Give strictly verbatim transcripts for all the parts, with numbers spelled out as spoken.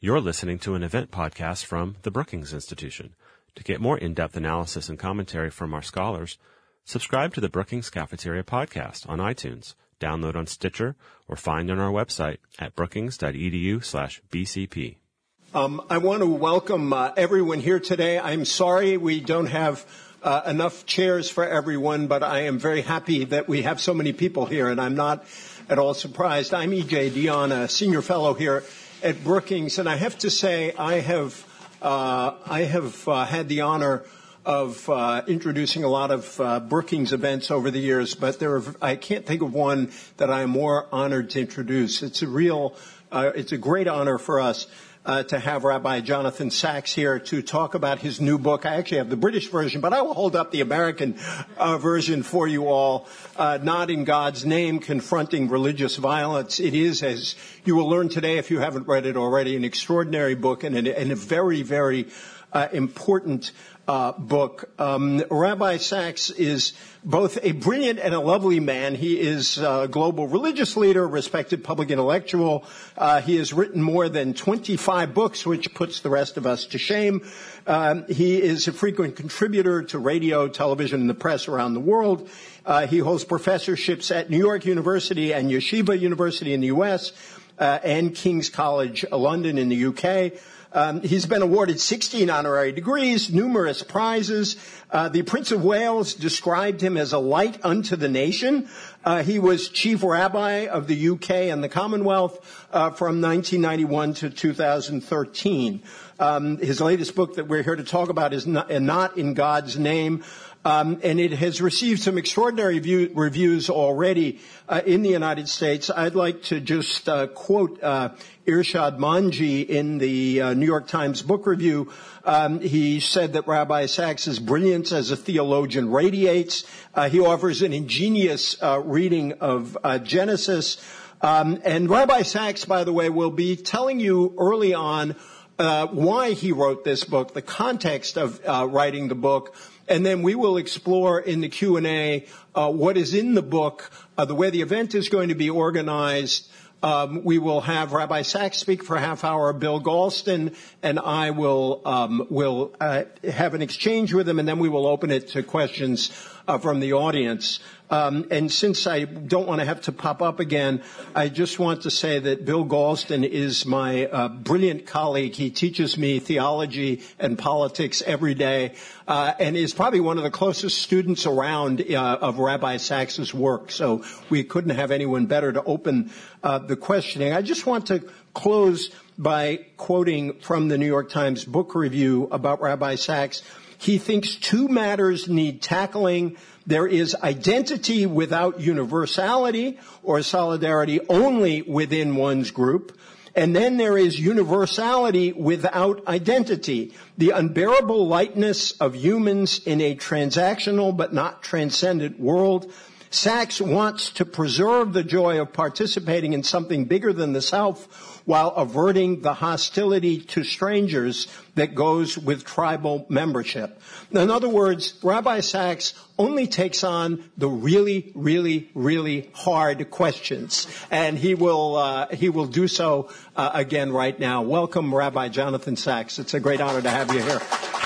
You're listening to an event podcast from the Brookings Institution. To get more in-depth analysis and commentary from our scholars, subscribe to the Brookings Cafeteria podcast on iTunes, download on Stitcher, or find on our website at brookings.edu slash BCP. Um, I want to welcome uh, everyone here today. I'm sorry we don't have uh, enough chairs for everyone, but I am very happy that we have so many people here, and I'm not at all surprised. I'm E J Dionne, a senior fellow here at Brookings, and I have to say I have uh, I have uh, had the honor of uh, introducing a lot of uh, Brookings events over the years, but there are, I can't think of one that I am more honored to introduce. It's a real, uh, it's a great honor for us uh, to have Rabbi Jonathan Sacks here to talk about his new book. I actually have the British version, but I will hold up the American uh, version for you all. Uh, Not in God's Name, Confronting Religious Violence. It is, as you will learn today if you haven't read it already, an extraordinary book and, an, and a very, very uh, important Uh, book. Um, Rabbi Sacks is both a brilliant and a lovely man. He is a global religious leader, respected public intellectual. Uh, he has written more than twenty-five books, which puts the rest of us to shame. Um, he is a frequent contributor to radio, television, and the press around the world. Uh, he holds professorships at New York University and Yeshiva University in the U S uh, and King's College London in the U K. Um, he's been awarded sixteen honorary degrees, numerous prizes. Uh, the Prince of Wales described him as a light unto the nation. Uh, he was chief rabbi of the U K and the Commonwealth uh, from nineteen ninety-one to two thousand thirteen. Um, his latest book that we're here to talk about is Not, Not in God's Name. Um, and it has received some extraordinary view, reviews already uh, in the United States. I'd like to just uh, quote uh, Irshad Manji in the uh, New York Times Book Review. Um, he said that Rabbi Sacks' brilliance as a theologian radiates. Uh, he offers an ingenious uh, reading of uh, Genesis. Um, and Rabbi Sacks, by the way, will be telling you early on uh, why he wrote this book, the context of uh, writing the book. And then we will explore in the Q and A uh, what is in the book, uh, the way the event is going to be organized. Um, we will have Rabbi Sacks speak for a half hour, Bill Galston, and I will um, will uh, have an exchange with him, and then we will open it to questions uh, from the audience. Um, and since I don't want to have to pop up again, I just want to say that Bill Galston is my uh, brilliant colleague. He teaches me theology and politics every day, uh, and is probably one of the closest students around uh, of Rabbi Sacks' work. So we couldn't have anyone better to open uh, the questioning. I just want to close by quoting from the New York Times Book Review about Rabbi Sacks. He thinks two matters need tackling. There is identity without universality or solidarity only within one's group. And then there is universality without identity, the unbearable lightness of humans in a transactional but not transcendent world. Sacks wants to preserve the joy of participating in something bigger than the self while averting the hostility to strangers that goes with tribal membership. In other words, Rabbi Sacks only takes on the really, really, really hard questions, and he will uh, he will do so uh, again right now. Welcome, Rabbi Jonathan Sacks. It's a great honor to have you here.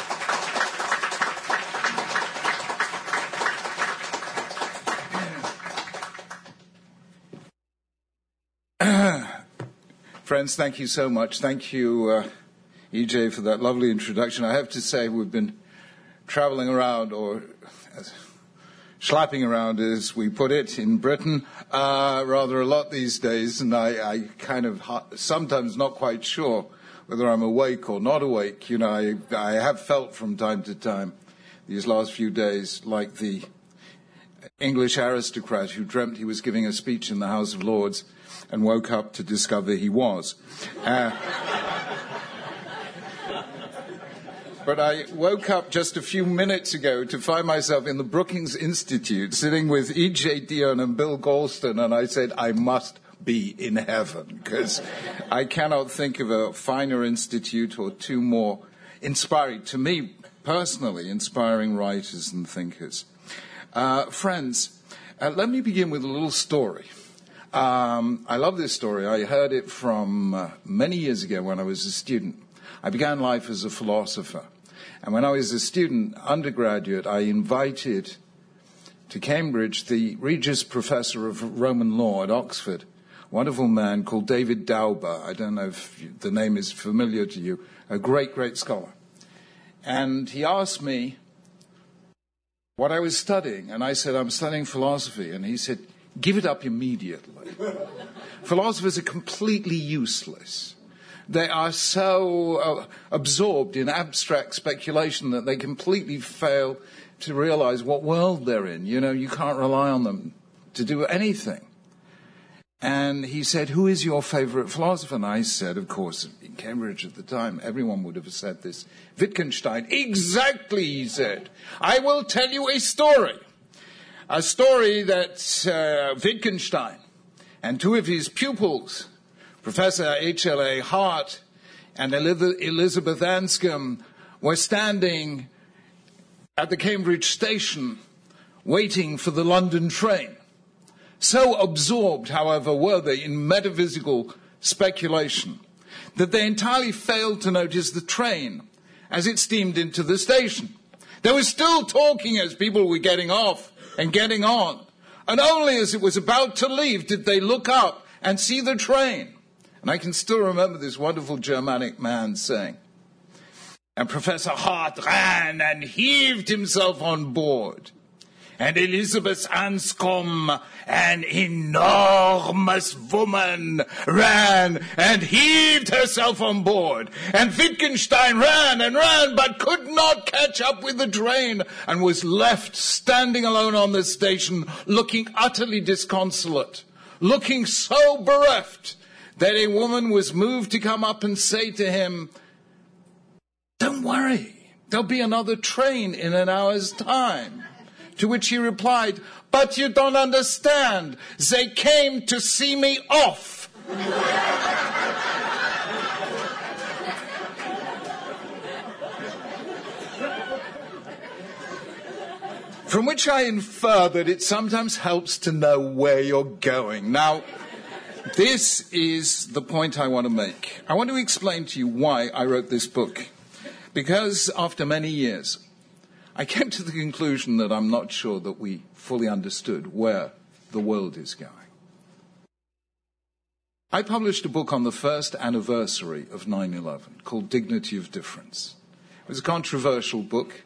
Friends, thank you so much. Thank you, uh, E J, for that lovely introduction. I have to say we've been traveling around, or uh, schlapping around, as we put it, in Britain, uh, rather a lot these days, and I, I kind of ha- sometimes not quite sure whether I'm awake or not awake. You know, I, I have felt from time to time these last few days like the English aristocrat who dreamt he was giving a speech in the House of Lords and woke up to discover he was. Uh, but I woke up just a few minutes ago to find myself in the Brookings Institute sitting with E J Dionne and Bill Galston, and I said, I must be in heaven, because I cannot think of a finer institute or two more inspiring, to me personally, inspiring writers and thinkers. Uh, friends, uh, let me begin with a little story Um, I love this story. I heard it from uh, many years ago when I was a student. I began life as a philosopher. And when I was a student, undergraduate, I invited to Cambridge the Regius Professor of Roman Law at Oxford, a wonderful man called David Dauber. I don't know if you, the name is familiar to you, a great, great scholar. And he asked me what I was studying. And I said, I'm studying philosophy. And he said, give it up immediately. Philosophers are completely useless. They are so uh, absorbed in abstract speculation that they completely fail to realize what world they're in. You know, you can't rely on them to do anything. And he said, who is your favorite philosopher? And I said, of course, in Cambridge at the time, everyone would have said this, Wittgenstein. Exactly, he said. I will tell you a story. A story that uh, Wittgenstein and two of his pupils, Professor H L A Hart and Elizabeth Anscombe, were standing at the Cambridge station waiting for the London train. So absorbed, however, were they in metaphysical speculation that they entirely failed to notice the train as it steamed into the station. They were still talking as people were getting off and getting on. And only as it was about to leave did they look up and see the train. And I can still remember this wonderful Germanic man saying, and Professor Hart ran and heaved himself on board. And Elizabeth Anscombe, an enormous woman, ran and heaved herself on board. And Wittgenstein ran and ran, but could not catch up with the train, and was left standing alone on the station, looking utterly disconsolate, looking so bereft that a woman was moved to come up and say to him, don't worry, there'll be another train in an hour's time. To which he replied, but you don't understand. They came to see me off. From which I infer that it sometimes helps to know where you're going. Now, this is the point I want to make. I want to explain to you why I wrote this book. Because after many years, I came to the conclusion that I'm not sure that we fully understood where the world is going. I published a book on the first anniversary of nine eleven called Dignity of Difference. It was a controversial book.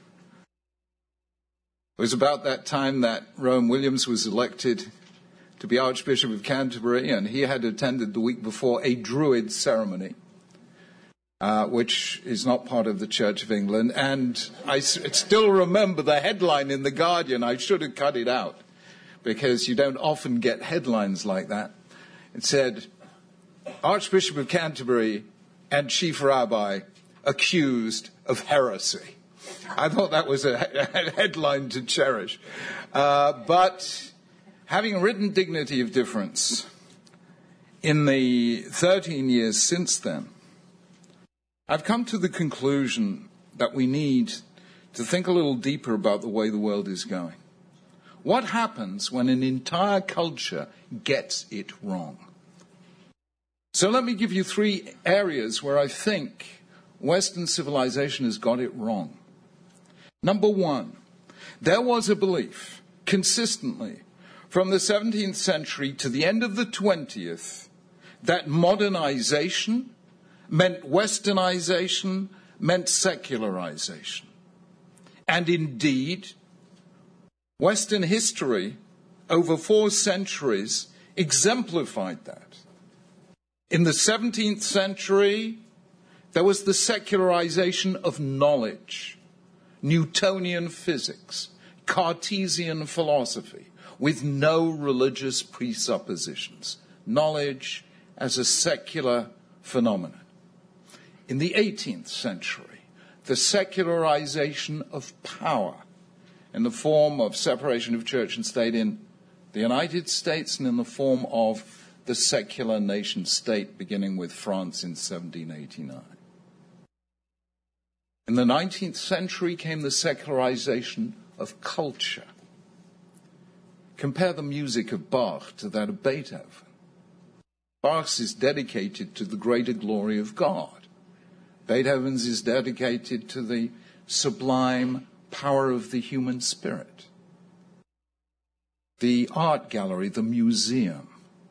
It was about that time that Rowan Williams was elected to be Archbishop of Canterbury, and he had attended the week before a Druid ceremony. Uh, which is not part of the Church of England. And I s- still remember the headline in The Guardian. I should have cut it out, because you don't often get headlines like that. It said, Archbishop of Canterbury and Chief Rabbi accused of heresy. I thought that was a, a headline to cherish. Uh, but having written Dignity of Difference in the thirteen years since then, I've come to the conclusion that we need to think a little deeper about the way the world is going. What happens when an entire culture gets it wrong? So let me give you three areas where I think Western civilization has got it wrong. Number one, there was a belief consistently from the seventeenth century to the end of the twentieth that modernization meant westernization, meant secularization. And indeed, Western history over four centuries exemplified that. In the seventeenth century, there was the secularization of knowledge, Newtonian physics, Cartesian philosophy, with no religious presuppositions. Knowledge as a secular phenomenon. In the eighteenth century, the secularization of power in the form of separation of church and state in the United States and in the form of the secular nation state, beginning with France in seventeen eighty-nine. In the nineteenth century came the secularization of culture. Compare the music of Bach to that of Beethoven. Bach's is dedicated to the greater glory of God. Beethoven's is dedicated to the sublime power of the human spirit. The art gallery, the museum,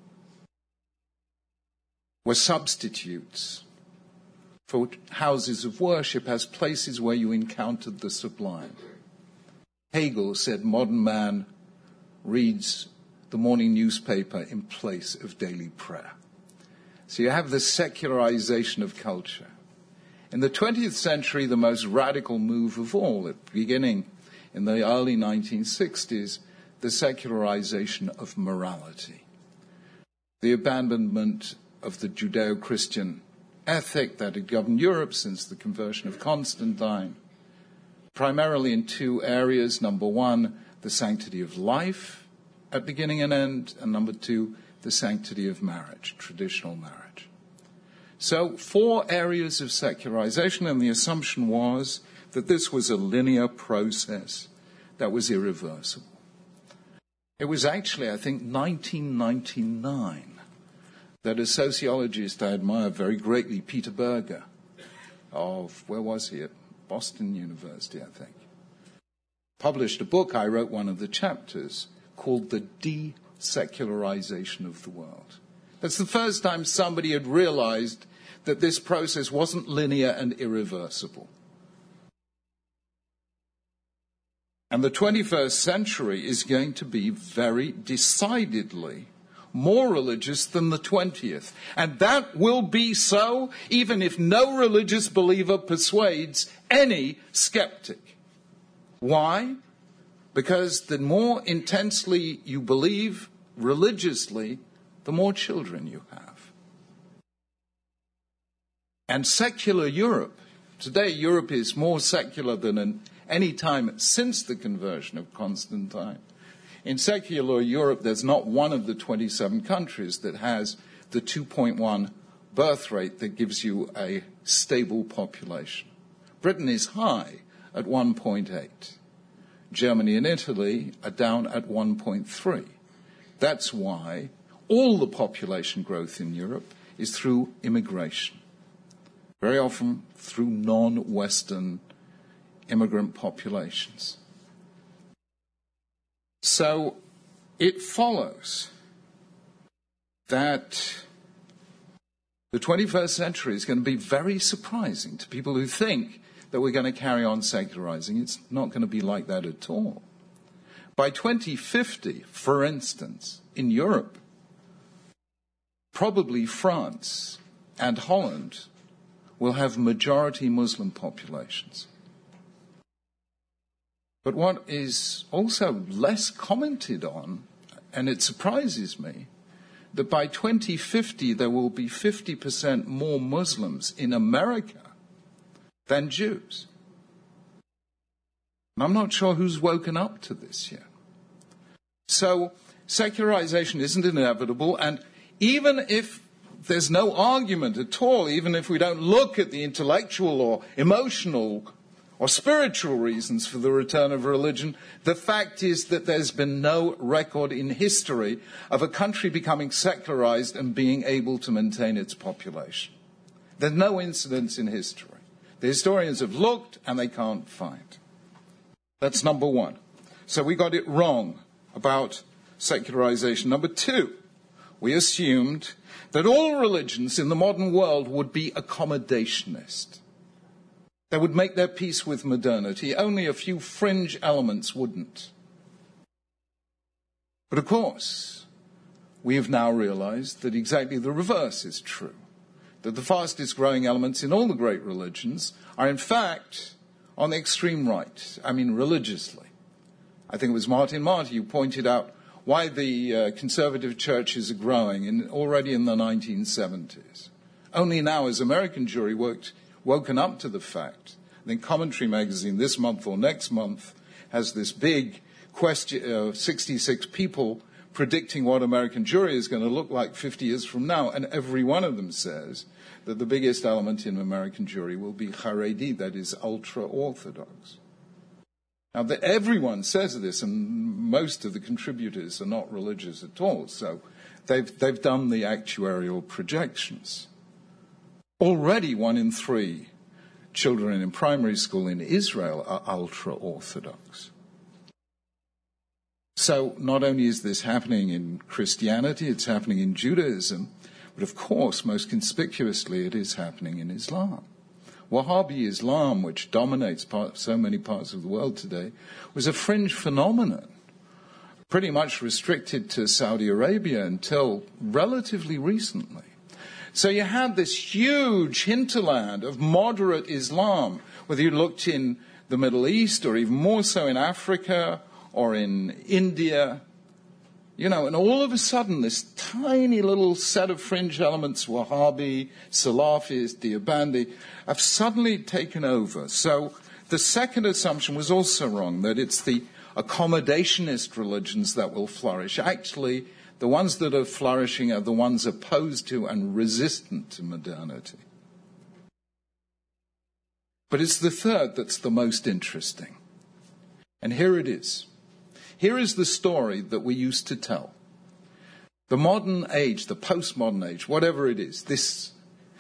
were substitutes for houses of worship as places where you encountered the sublime. Hegel said modern man reads the morning newspaper in place of daily prayer. So you have the secularization of culture. In the twentieth century, the most radical move of all, at the beginning in the early nineteen sixties, the secularization of morality. The abandonment of the Judeo-Christian ethic that had governed Europe since the conversion of Constantine, primarily in two areas. Number one, the sanctity of life at beginning and end, and number two, the sanctity of marriage, traditional marriage. So four areas of secularization, and the assumption was that this was a linear process that was irreversible. It was actually, I think, nineteen ninety-nine that a sociologist I admire very greatly, Peter Berger, of, where was he, at Boston University, I think, published a book, I wrote one of the chapters, called The Desecularization of the World. That's the first time somebody had realized that this process wasn't linear and irreversible. And the twenty-first century is going to be very decidedly more religious than the twentieth. And that will be so even if no religious believer persuades any skeptic. Why? Because the more intensely you believe religiously, the more children you have. And secular Europe, today Europe is more secular than in any time since the conversion of Constantine. In secular Europe, there's not one of the twenty-seven countries that has the two point one birth rate that gives you a stable population. Britain is high at one point eight. Germany and Italy are down at one point three. That's why all the population growth in Europe is through immigration, very often through non-Western immigrant populations. So it follows that the twenty-first century is going to be very surprising to people who think that we're going to carry on secularizing. It's not going to be like that at all. By twenty fifty, for instance, in Europe, probably France and Holland will have majority Muslim populations. But what is also less commented on, and it surprises me, that by twenty fifty there will be fifty percent more Muslims in America than Jews. And I'm not sure who's woken up to this yet. So secularization isn't inevitable, and even if there's no argument at all, even if we don't look at the intellectual or emotional or spiritual reasons for the return of religion, the fact is that there's been no record in history of a country becoming secularized and being able to maintain its population. There's no incidents in history. The historians have looked and they can't find. That's number one. So we got it wrong about secularization. Number two, we assumed that all religions in the modern world would be accommodationist. They would make their peace with modernity. Only a few fringe elements wouldn't. But of course, we have now realized that exactly the reverse is true. That the fastest growing elements in all the great religions are in fact on the extreme right. I mean religiously. I think it was Martin Marty who pointed out why the uh, conservative churches are growing in, already in the nineteen seventies. Only now has American Jewry worked woken up to the fact. I think Commentary magazine this month or next month has this big question of uh, sixty-six people predicting what American Jewry is going to look like fifty years from now, and every one of them says that the biggest element in American Jewry will be Haredi, that is ultra-Orthodox. Now, the, everyone says this, and most of the contributors are not religious at all, so they've, they've done the actuarial projections. Already one in three children in primary school in Israel are ultra-Orthodox. So not only is this happening in Christianity, it's happening in Judaism, but of course, most conspicuously, it is happening in Islam. Wahhabi Islam, which dominates part, so many parts of the world today, was a fringe phenomenon, pretty much restricted to Saudi Arabia until relatively recently. So you had this huge hinterland of moderate Islam, whether you looked in the Middle East or even more so in Africa or in India. You know, and all of a sudden, this tiny little set of fringe elements, Wahhabi, Salafis, Deobandi, have suddenly taken over. So the second assumption was also wrong, that it's the accommodationist religions that will flourish. Actually, the ones that are flourishing are the ones opposed to and resistant to modernity. But it's the third that's the most interesting. And here it is. Here is the story that we used to tell. The modern age, the postmodern age, whatever it is, this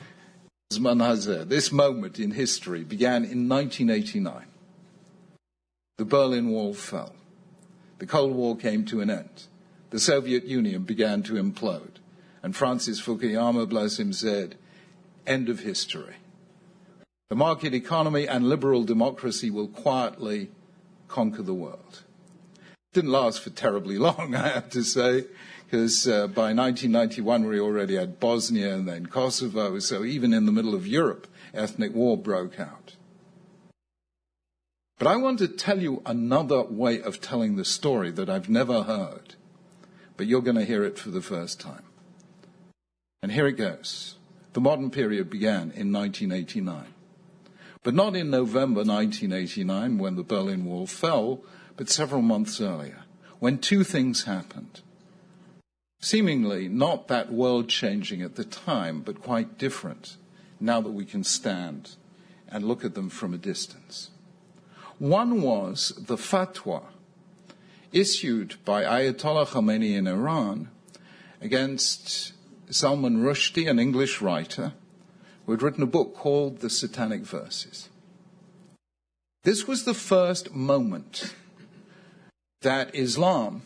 this moment in history began in nineteen eighty-nine. The Berlin Wall fell. The Cold War came to an end. The Soviet Union began to implode. And Francis Fukuyama, bless him, said, end of history. The market economy and liberal democracy will quietly conquer the world. Didn't last for terribly long, I have to say, because uh, by nineteen ninety-one we already had Bosnia and then Kosovo, so even in the middle of Europe, ethnic war broke out. But I want to tell you another way of telling the story that I've never heard, but you're going to hear it for the first time. And here it goes. The modern period began in nineteen eighty-nine, but not in November nineteen eighty-nine when the Berlin Wall fell, but several months earlier, when two things happened. Seemingly not that world-changing at the time, but quite different now that we can stand and look at them from a distance. One was the fatwa issued by Ayatollah Khomeini in Iran against Salman Rushdie, an English writer, who had written a book called The Satanic Verses. This was the first moment that Islam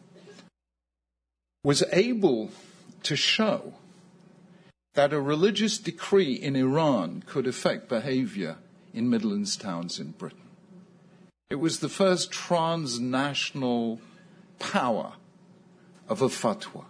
was able to show that a religious decree in Iran could affect behavior in Midlands towns in Britain. It was the first transnational power of a fatwa.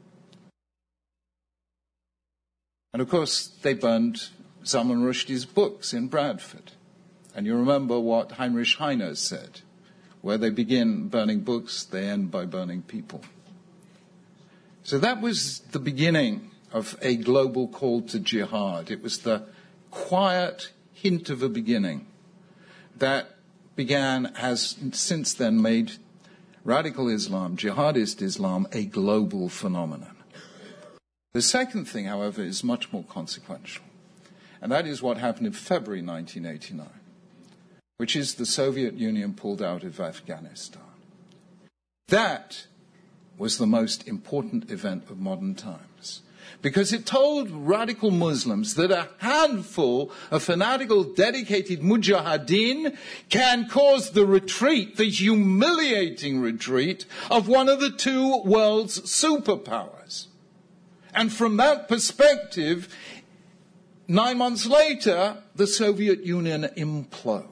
And of course, they burned Salman Rushdie's books in Bradford. And you remember what Heinrich Heine said. Where they begin burning books, they end by burning people. So that was the beginning of a global call to jihad. It was the quiet hint of a beginning that began, has since then made radical Islam, jihadist Islam, a global phenomenon. The second thing, however, is much more consequential. And that is what happened in February nineteen eighty-nine. Which is the Soviet Union pulled out of Afghanistan. That was the most important event of modern times, because it told radical Muslims that a handful of fanatical, dedicated mujahideen can cause the retreat, the humiliating retreat, of one of the two world's superpowers. And from that perspective, nine months later, the Soviet Union implodes.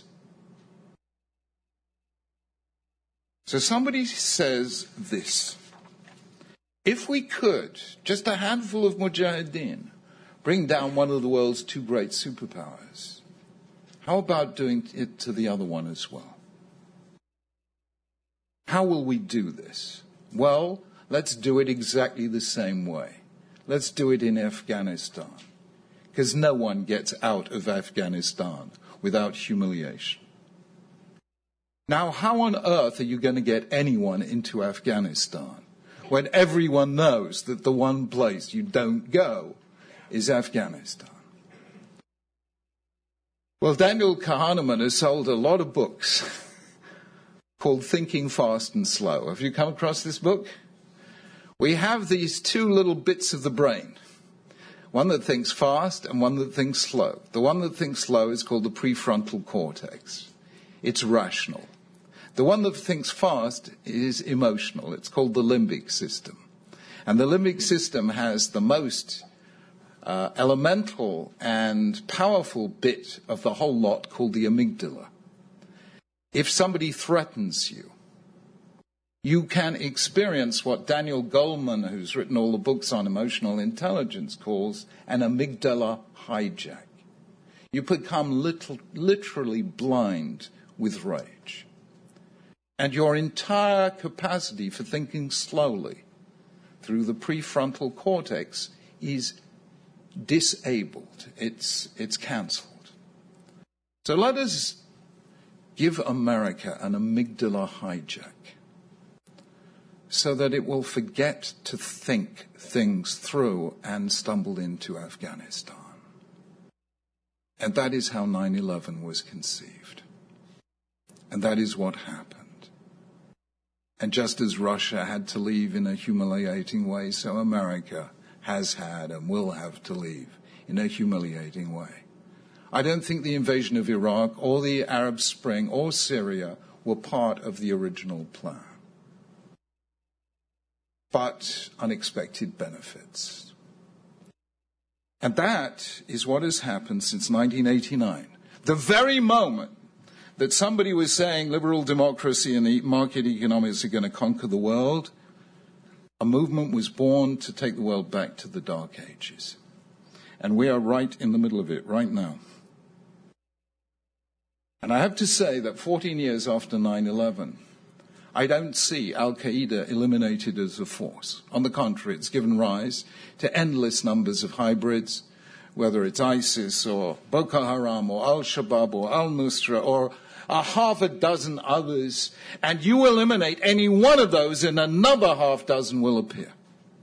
So somebody says this: if we could, just a handful of mujahideen, bring down one of the world's two great superpowers, how about doing it to the other one as well? How will we do this? Well, let's do it exactly the same way. Let's do it in Afghanistan, because no one gets out of Afghanistan without humiliation. Now, how on earth are you going to get anyone into Afghanistan when everyone knows that the one place you don't go is Afghanistan? Well, Daniel Kahneman has sold a lot of books called Thinking Fast and Slow. Have you come across this book? We have these two little bits of the brain, one that thinks fast and one that thinks slow. The one that thinks slow is called the prefrontal cortex. It's rational. The one that thinks fast is emotional. It's called the limbic system. And the limbic system has the most uh, elemental and powerful bit of the whole lot called the amygdala. If somebody threatens you, you can experience what Daniel Goleman, who's written all the books on emotional intelligence, calls an amygdala hijack. You become little, literally blind with rage. And your entire capacity for thinking slowly through the prefrontal cortex is disabled. It's, it's cancelled. So let us give America an amygdala hijack, so that it will forget to think things through and stumble into Afghanistan. And that is how nine eleven was conceived. And that is what happened. And just as Russia had to leave in a humiliating way, so America has had and will have to leave in a humiliating way. I don't think the invasion of Iraq or the Arab Spring or Syria were part of the original plan, but unexpected benefits. And that is what has happened since nineteen eighty-nine. The very moment that somebody was saying liberal democracy and market economics are going to conquer the world, a movement was born to take the world back to the Dark Ages. And we are right in the middle of it right now. And I have to say that fourteen years after nine eleven, I don't see Al-Qaeda eliminated as a force. On the contrary, it's given rise to endless numbers of hybrids, whether it's ISIS or Boko Haram or Al-Shabaab or Al-Nusra or a half a dozen others, and you eliminate any one of those and another half dozen will appear.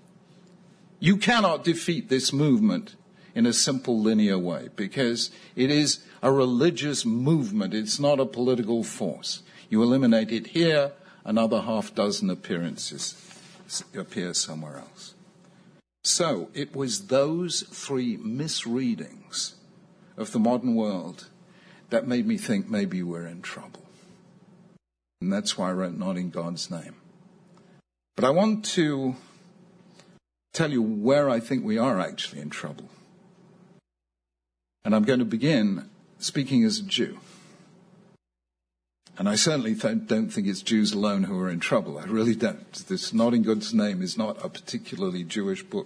You cannot defeat this movement in a simple linear way because it is a religious movement. It's not a political force. You eliminate it here, another half dozen appearances appear somewhere else. So it was those three misreadings of the modern world that made me think maybe we're in trouble. And that's why I wrote Not in God's Name. But I want to tell you where I think we are actually in trouble. And I'm going to begin speaking as a Jew. And I certainly th- don't think it's Jews alone who are in trouble. I really don't. This Not in God's Name is not a particularly Jewish book.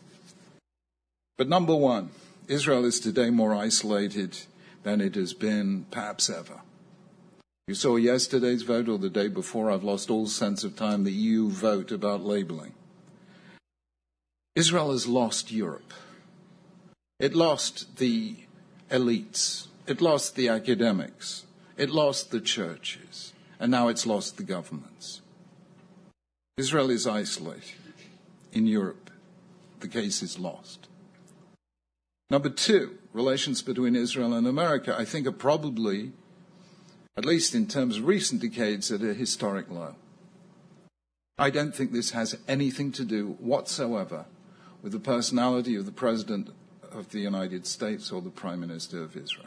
But number one, Israel is today more isolated than it has been perhaps ever. You saw yesterday's vote or the day before. I've lost all sense of time. The E U vote about labeling. Israel has lost Europe. It lost the elites. It lost the academics. It lost the churches, and now it's lost the governments. Israel is isolated. In Europe, the case is lost. Number two, relations between Israel and America, I think, are probably, at least in terms of recent decades, at a historic low. I don't think this has anything to do whatsoever with the personality of the President of the United States or the Prime Minister of Israel.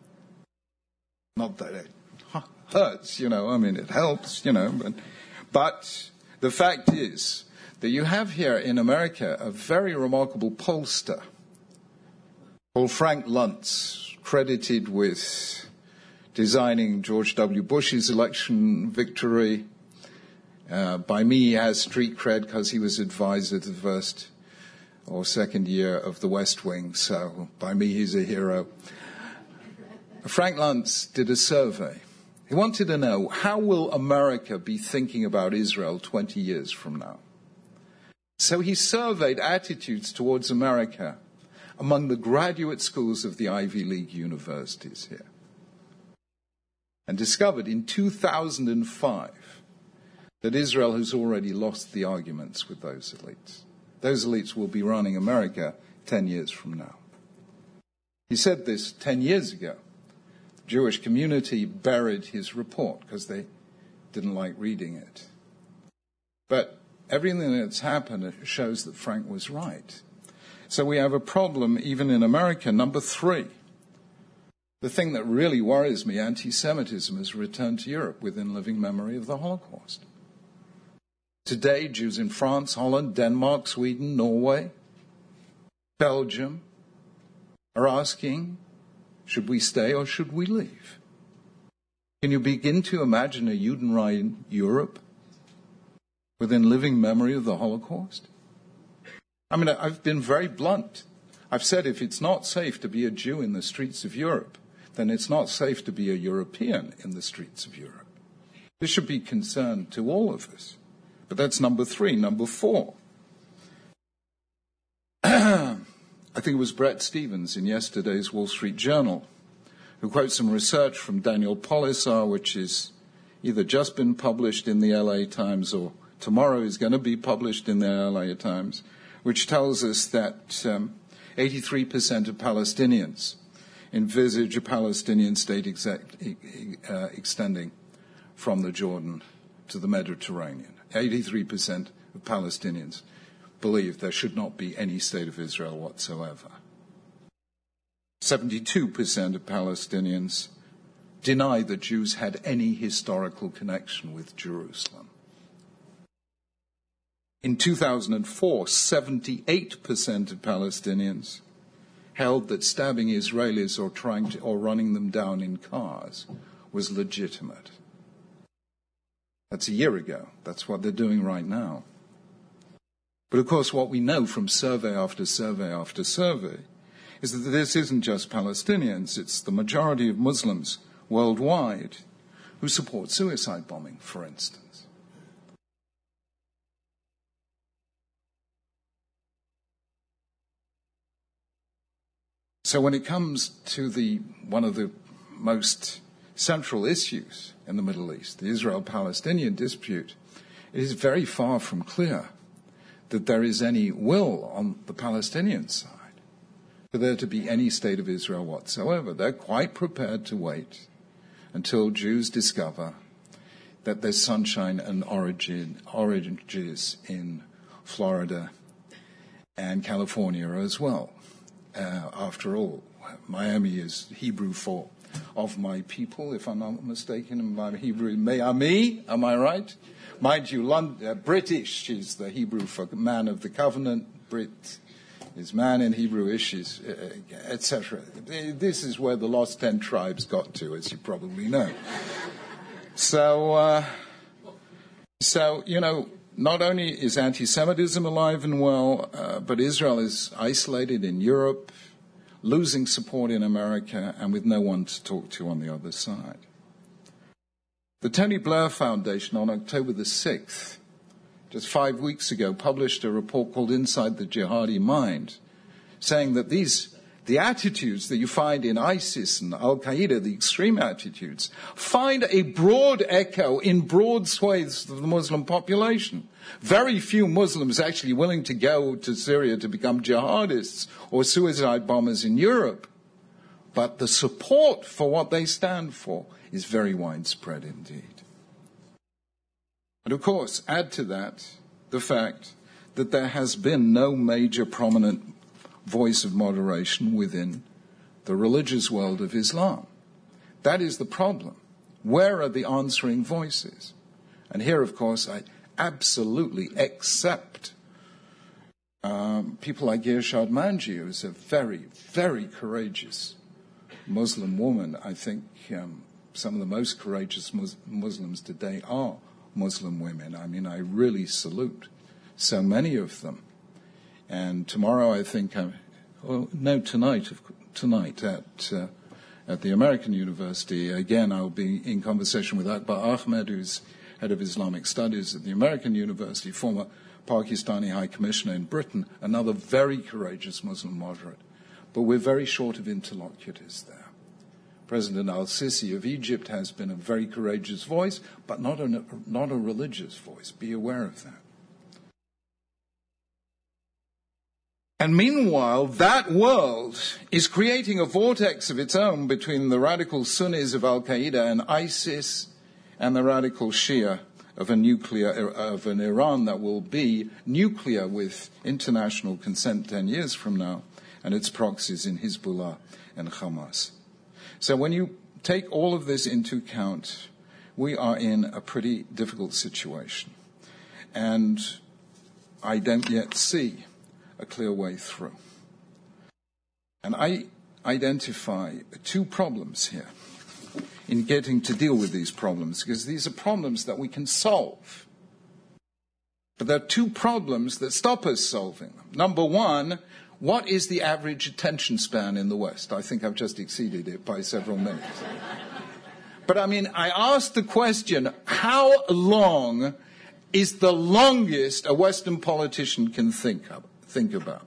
Not that it hurts, you know, I mean, it helps, you know, but, but the fact is that you have here in America a very remarkable pollster called Frank Luntz, credited with designing George W. Bush's election victory. Uh, by me, he has street cred because he was advisor to the first or second year of the West Wing, so by me, he's a hero. Frank Luntz did a survey. He wanted to know, how will America be thinking about Israel twenty years from now? So he surveyed attitudes towards America among the graduate schools of the Ivy League universities here, and discovered in two thousand five that Israel has already lost the arguments with those elites. Those elites will be running America ten years from now. He said this ten years ago. Jewish community buried his report because they didn't like reading it. But everything that's happened shows that Frank was right. So we have a problem even in America. Number three, the thing that really worries me, anti-Semitism has returned to Europe within living memory of the Holocaust. Today, Jews in France, Holland, Denmark, Sweden, Norway, Belgium are asking, should we stay or should we leave? Can you begin to imagine a Judenrein Europe within living memory of the Holocaust? I mean, I've been very blunt. I've said if it's not safe to be a Jew in the streets of Europe, then it's not safe to be a European in the streets of Europe. This should be concern to all of us. But that's number three. Number four. I think it was Bret Stephens in yesterday's Wall Street Journal who quotes some research from Daniel Polisar, which is either just been published in the L A Times or tomorrow is going to be published in the L A Times, which tells us that um, eighty-three percent of Palestinians envisage a Palestinian state exact, uh, extending from the Jordan to the Mediterranean. eighty-three percent of Palestinians believe there should not be any state of Israel whatsoever. seventy-two percent of Palestinians deny that Jews had any historical connection with Jerusalem. In two thousand four, seventy-eight percent of Palestinians held that stabbing Israelis or trying to, or running them down in cars was legitimate. That's a year ago. That's what they're doing right now. But of course, what we know from survey after survey after survey is that this isn't just Palestinians, it's the majority of Muslims worldwide who support suicide bombing, for instance. So when it comes to the one of the most central issues in the Middle East, the Israel-Palestinian dispute, it is very far from clear that there is any will on the Palestinian side for there to be any state of Israel whatsoever. They're quite prepared to wait until Jews discover that there's sunshine and origin, oranges in Florida and California as well. Uh, after all, Miami is Hebrew for of my people, if I'm not mistaken. My Hebrew, Me'ami, am I right? Mind you, London, uh, British is the Hebrew for man of the covenant. Brit is man in Hebrewish, is uh, et cetera. This is where the lost ten tribes got to, as you probably know. so, uh, so you know, not only is anti-Semitism alive and well, uh, but Israel is isolated in Europe, losing support in America, and with no one to talk to on the other side. The Tony Blair Foundation on October the sixth, just five weeks ago, published a report called Inside the Jihadi Mind, saying that these, the attitudes that you find in ISIS and Al-Qaeda, the extreme attitudes, find a broad echo in broad swathes of the Muslim population. Very few Muslims actually willing to go to Syria to become jihadists or suicide bombers in Europe. But the support for what they stand for is very widespread indeed. And of course, add to that the fact that there has been no major prominent voice of moderation within the religious world of Islam. That is the problem. Where are the answering voices? And here, of course, I absolutely accept um, people like Irshad Manji, who is a very, very courageous Muslim woman. I think um, some of the most courageous mus- Muslims today are Muslim women. I mean, I really salute so many of them. And tomorrow, I think, I'm, well, no, tonight, tonight at uh, at the American University, again, I'll be in conversation with Akbar Ahmed, who's head of Islamic Studies at the American University, former Pakistani High Commissioner in Britain, another very courageous Muslim moderate. But we're very short of interlocutors there. President al-Sisi of Egypt has been a very courageous voice, but not a, not a religious voice. Be aware of that. And meanwhile, that world is creating a vortex of its own between the radical Sunnis of Al-Qaeda and ISIS and the radical Shia of a nuclear, of an Iran that will be nuclear with international consent ten years from now, and its proxies in Hezbollah and Hamas. So when you take all of this into account, we are in a pretty difficult situation. And I don't yet see a clear way through. And I identify two problems here in getting to deal with these problems, because these are problems that we can solve. But there are two problems that stop us solving them. Number one, what is the average attention span in the West? I think I've just exceeded it by several minutes. But I mean, I asked the question, how long is the longest a Western politician can think of, think about?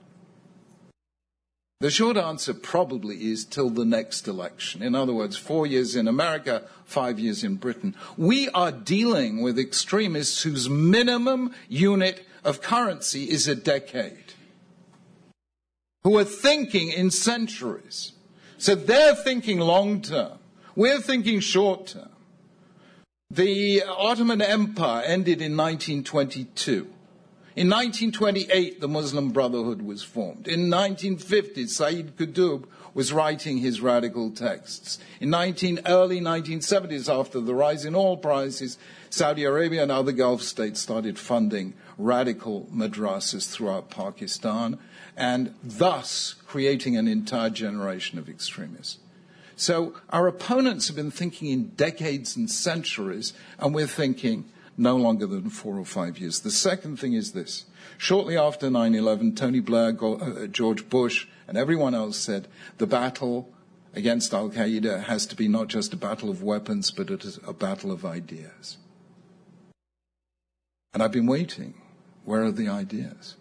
The short answer probably is till the next election. In other words, four years in America, five years in Britain. We are dealing with extremists whose minimum unit of currency is a decade, who are thinking in centuries. So they're thinking long term. We're thinking short term. The Ottoman Empire ended in nineteen twenty-two. In nineteen twenty-eight, the Muslim Brotherhood was formed. In nineteen fifty, Sayyid Qutb was writing his radical texts. In nineteen, early nineteen seventies, after the rise in oil prices, Saudi Arabia and other Gulf states started funding radical madrasas throughout Pakistan, and thus creating an entire generation of extremists. So our opponents have been thinking in decades and centuries, and we're thinking no longer than four or five years. The second thing is this. Shortly after nine eleven, Tony Blair, George Bush, and everyone else said the battle against Al-Qaeda has to be not just a battle of weapons, but it is a battle of ideas. And I've been waiting. Where are the ideas?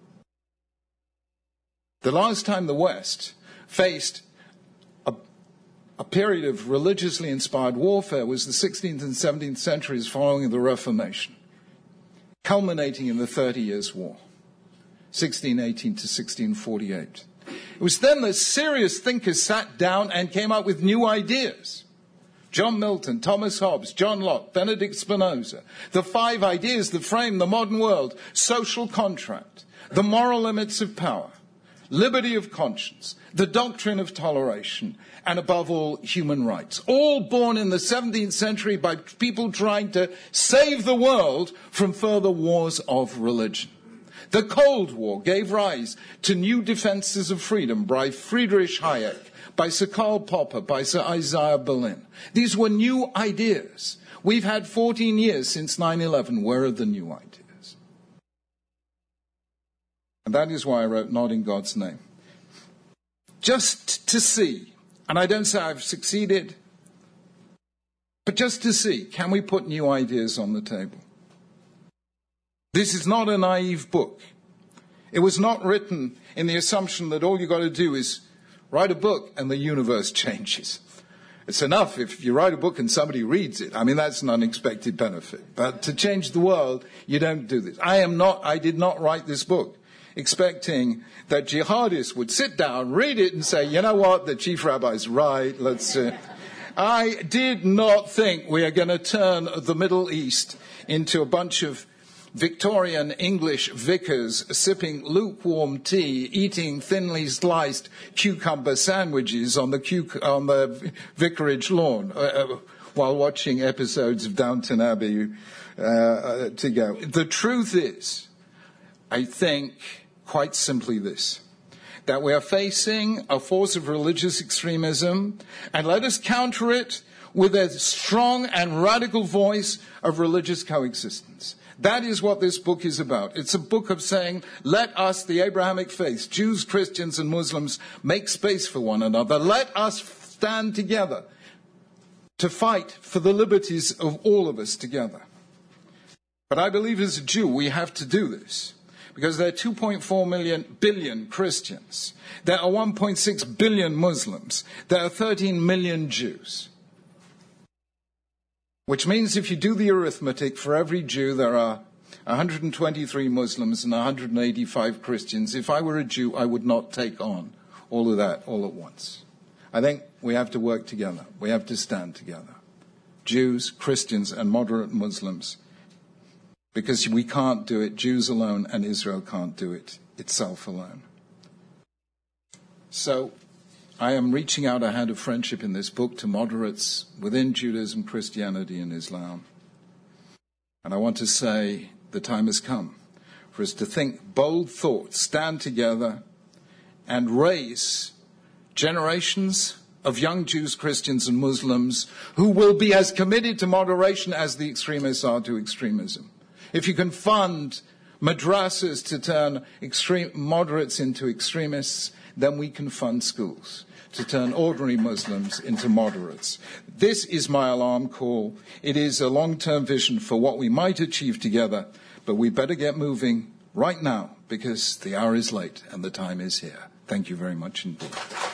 The last time the West faced a, a period of religiously inspired warfare was the sixteenth and seventeenth centuries following the Reformation, culminating in the Thirty Years' War, sixteen eighteen to sixteen forty-eight. It was then that serious thinkers sat down and came up with new ideas. John Milton, Thomas Hobbes, John Locke, Benedict Spinoza, the five ideas that frame the modern world: social contract, the moral limits of power, liberty of conscience, the doctrine of toleration, and above all, human rights. All born in the seventeenth century by people trying to save the world from further wars of religion. The Cold War gave rise to new defenses of freedom by Friedrich Hayek, by Sir Karl Popper, by Sir Isaiah Berlin. These were new ideas. We've had fourteen years since nine eleven. Where are the new ideas? And that is why I wrote Not in God's Name. Just to see, and I don't say I've succeeded, but just to see, can we put new ideas on the table? This is not a naive book. It was not written in the assumption that all you've got to do is write a book and the universe changes. It's enough if you write a book and somebody reads it. I mean, that's an unexpected benefit. But to change the world, you don't do this. I am not, I did not write this book expecting that jihadists would sit down, read it, and say, you know what, the chief rabbi's right, let's... Uh... I did not think we are going to turn the Middle East into a bunch of Victorian English vicars sipping lukewarm tea, eating thinly sliced cucumber sandwiches on the, cuc- on the vicarage lawn uh, while watching episodes of Downton Abbey uh, to go. The truth is, I think, quite simply this, that we are facing a force of religious extremism, and let us counter it with a strong and radical voice of religious coexistence. That is what this book is about. It's a book of saying, let us, the Abrahamic faith, Jews, Christians, and Muslims, make space for one another. Let us stand together to fight for the liberties of all of us together. But I believe as a Jew, we have to do this, because there are two point four million billion Christians. There are one point six billion Muslims. There are thirteen million Jews. Which means if you do the arithmetic, for every Jew there are one hundred twenty-three Muslims and one hundred eighty-five Christians. If I were a Jew, I would not take on all of that all at once. I think we have to work together. We have to stand together. Jews, Christians, and moderate Muslims. Because we can't do it Jews alone, and Israel can't do it itself alone. So I am reaching out a hand of friendship in this book to moderates within Judaism, Christianity, and Islam. And I want to say the time has come for us to think bold thoughts, stand together, and raise generations of young Jews, Christians, and Muslims who will be as committed to moderation as the extremists are to extremism. If you can fund madrasas to turn extreme moderates into extremists, then we can fund schools to turn ordinary Muslims into moderates. This is my alarm call. It is a long-term vision for what we might achieve together, but we better get moving right now because the hour is late and the time is here. Thank you very much indeed.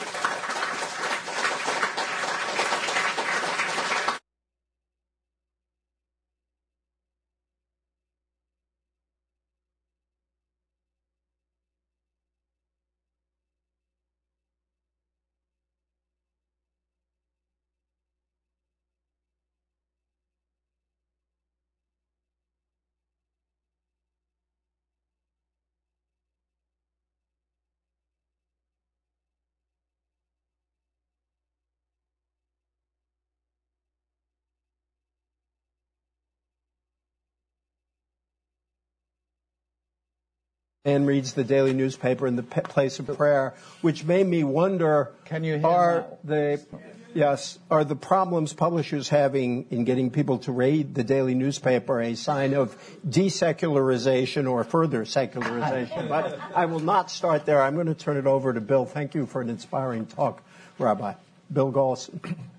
And reads the daily newspaper in the place of prayer, which made me wonder, Can you hear are now? the yes, are the problems publishers having in getting people to read the daily newspaper a sign of desecularization or further secularization? But I will not start there. I'm going to turn it over to Bill. Thank you for an inspiring talk, Rabbi. Bill Galson.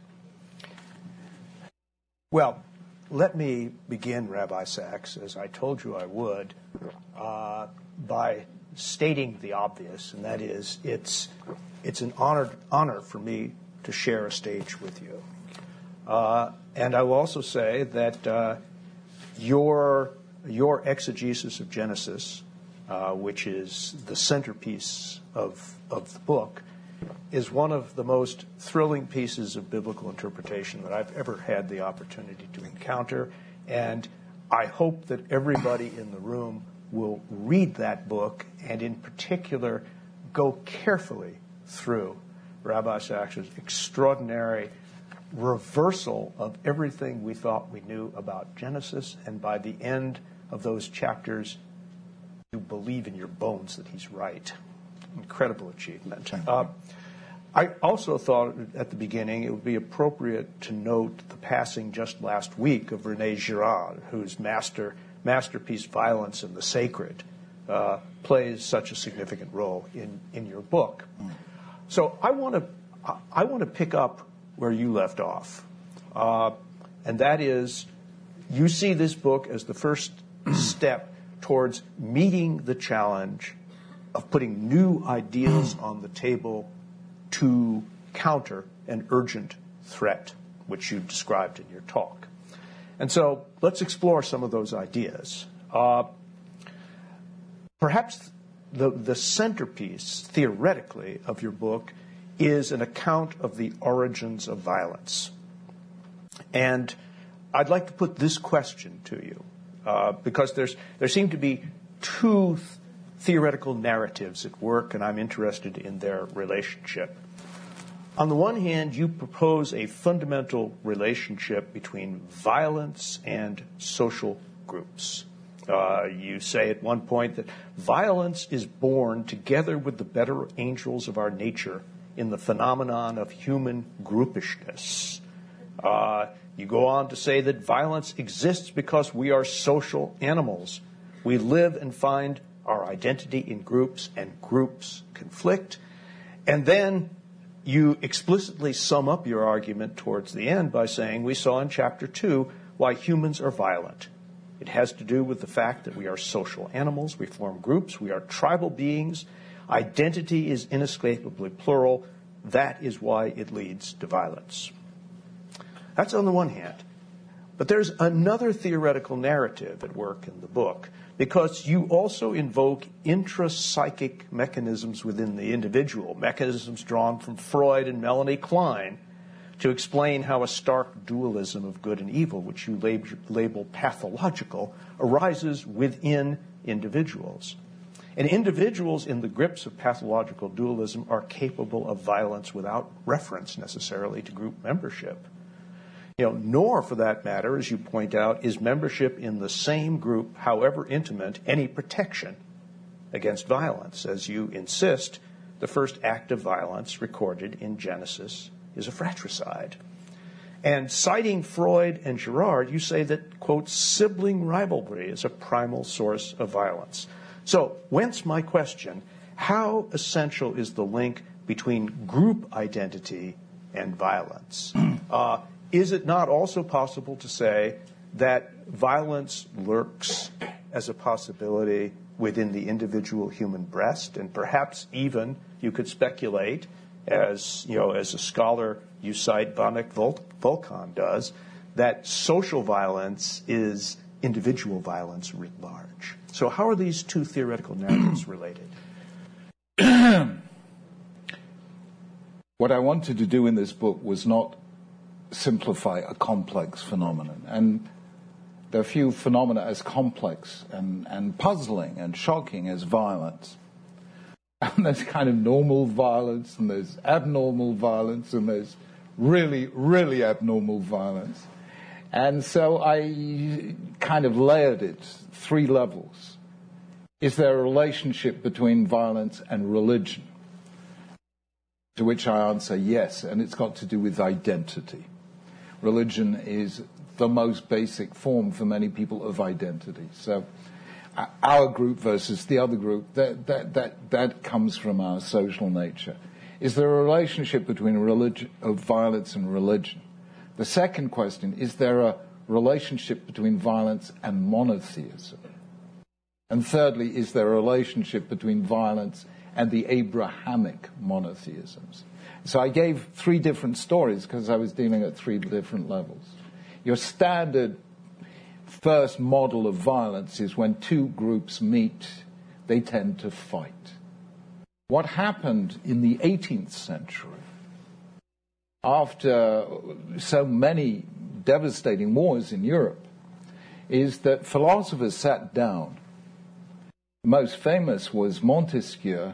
Well, let me begin, Rabbi Sachs, as I told you I would, uh, by stating the obvious, and that is it's it's an honor honor for me to share a stage with you. Uh, and I will also say that uh, your your exegesis of Genesis, uh, which is the centerpiece of of the book, is one of the most thrilling pieces of biblical interpretation that I've ever had the opportunity to encounter. And I hope that everybody in the room will read that book and in particular go carefully through Rabbi Sachs' extraordinary reversal of everything we thought we knew about Genesis. And by the end of those chapters, you believe in your bones that he's right. Incredible achievement. Uh, I also thought at the beginning it would be appropriate to note the passing just last week of René Girard, whose master masterpiece, Violence and the Sacred, uh, plays such a significant role in, in your book. So I want to I want to pick up where you left off, uh, and that is, you see this book as the first step towards meeting the challenge of putting new ideas on the table to counter an urgent threat, which you described in your talk. And so let's explore some of those ideas. Uh, perhaps the, the centerpiece, theoretically, of your book is an account of the origins of violence. And I'd like to put this question to you, uh, because there's there seem to be two th- theoretical narratives at work, and I'm interested in their relationship. On the one hand, you propose a fundamental relationship between violence and social groups. Uh, you say at one point that violence is born together with the better angels of our nature in the phenomenon of human groupishness. Uh, you go on to say that violence exists because we are social animals. We live and find our identity in groups, and groups conflict. And then you explicitly sum up your argument towards the end by saying, we saw in chapter two why humans are violent. It has to do with the fact that we are social animals, we form groups, we are tribal beings, identity is inescapably plural. That is why it leads to violence. That's on the one hand. But there's another theoretical narrative at work in the book, because you also invoke intrapsychic mechanisms within the individual, mechanisms drawn from Freud and Melanie Klein, to explain how a stark dualism of good and evil, which you lab- label pathological, arises within individuals. And individuals in the grips of pathological dualism are capable of violence without reference necessarily to group membership. You know, nor, for that matter, as you point out, is membership in the same group, however intimate, any protection against violence. As you insist, the first act of violence recorded in Genesis is a fratricide. And citing Freud and Girard, you say that, quote, sibling rivalry is a primal source of violence. So, whence my question, how essential is the link between group identity and violence? Uh, is it not also possible to say that violence lurks as a possibility within the individual human breast, and perhaps even you could speculate, as you know, as a scholar you cite Vanek Volkan does, that social violence is individual violence writ large. So how are these two theoretical narratives related? What I wanted to do in this book was not simplify a complex phenomenon. And there are few phenomena as complex and, and puzzling and shocking as violence. And there's kind of normal violence, and there's abnormal violence, and there's really, really abnormal violence. And so I kind of layered it three levels. Is there a relationship between violence and religion? To which I answer yes, and it's got to do with identity. Religion is the most basic form for many people of identity. So our group versus the other group, that, that, that, that comes from our social nature. Is there a relationship between religion, of violence and religion? The second question, is there a relationship between violence and monotheism? And thirdly, is there a relationship between violence and the Abrahamic monotheisms? So I gave three different stories because I was dealing at three different levels. Your standard first model of violence is when two groups meet, they tend to fight. What happened in the eighteenth century, after so many devastating wars in Europe, is that philosophers sat down. The most famous was Montesquieu,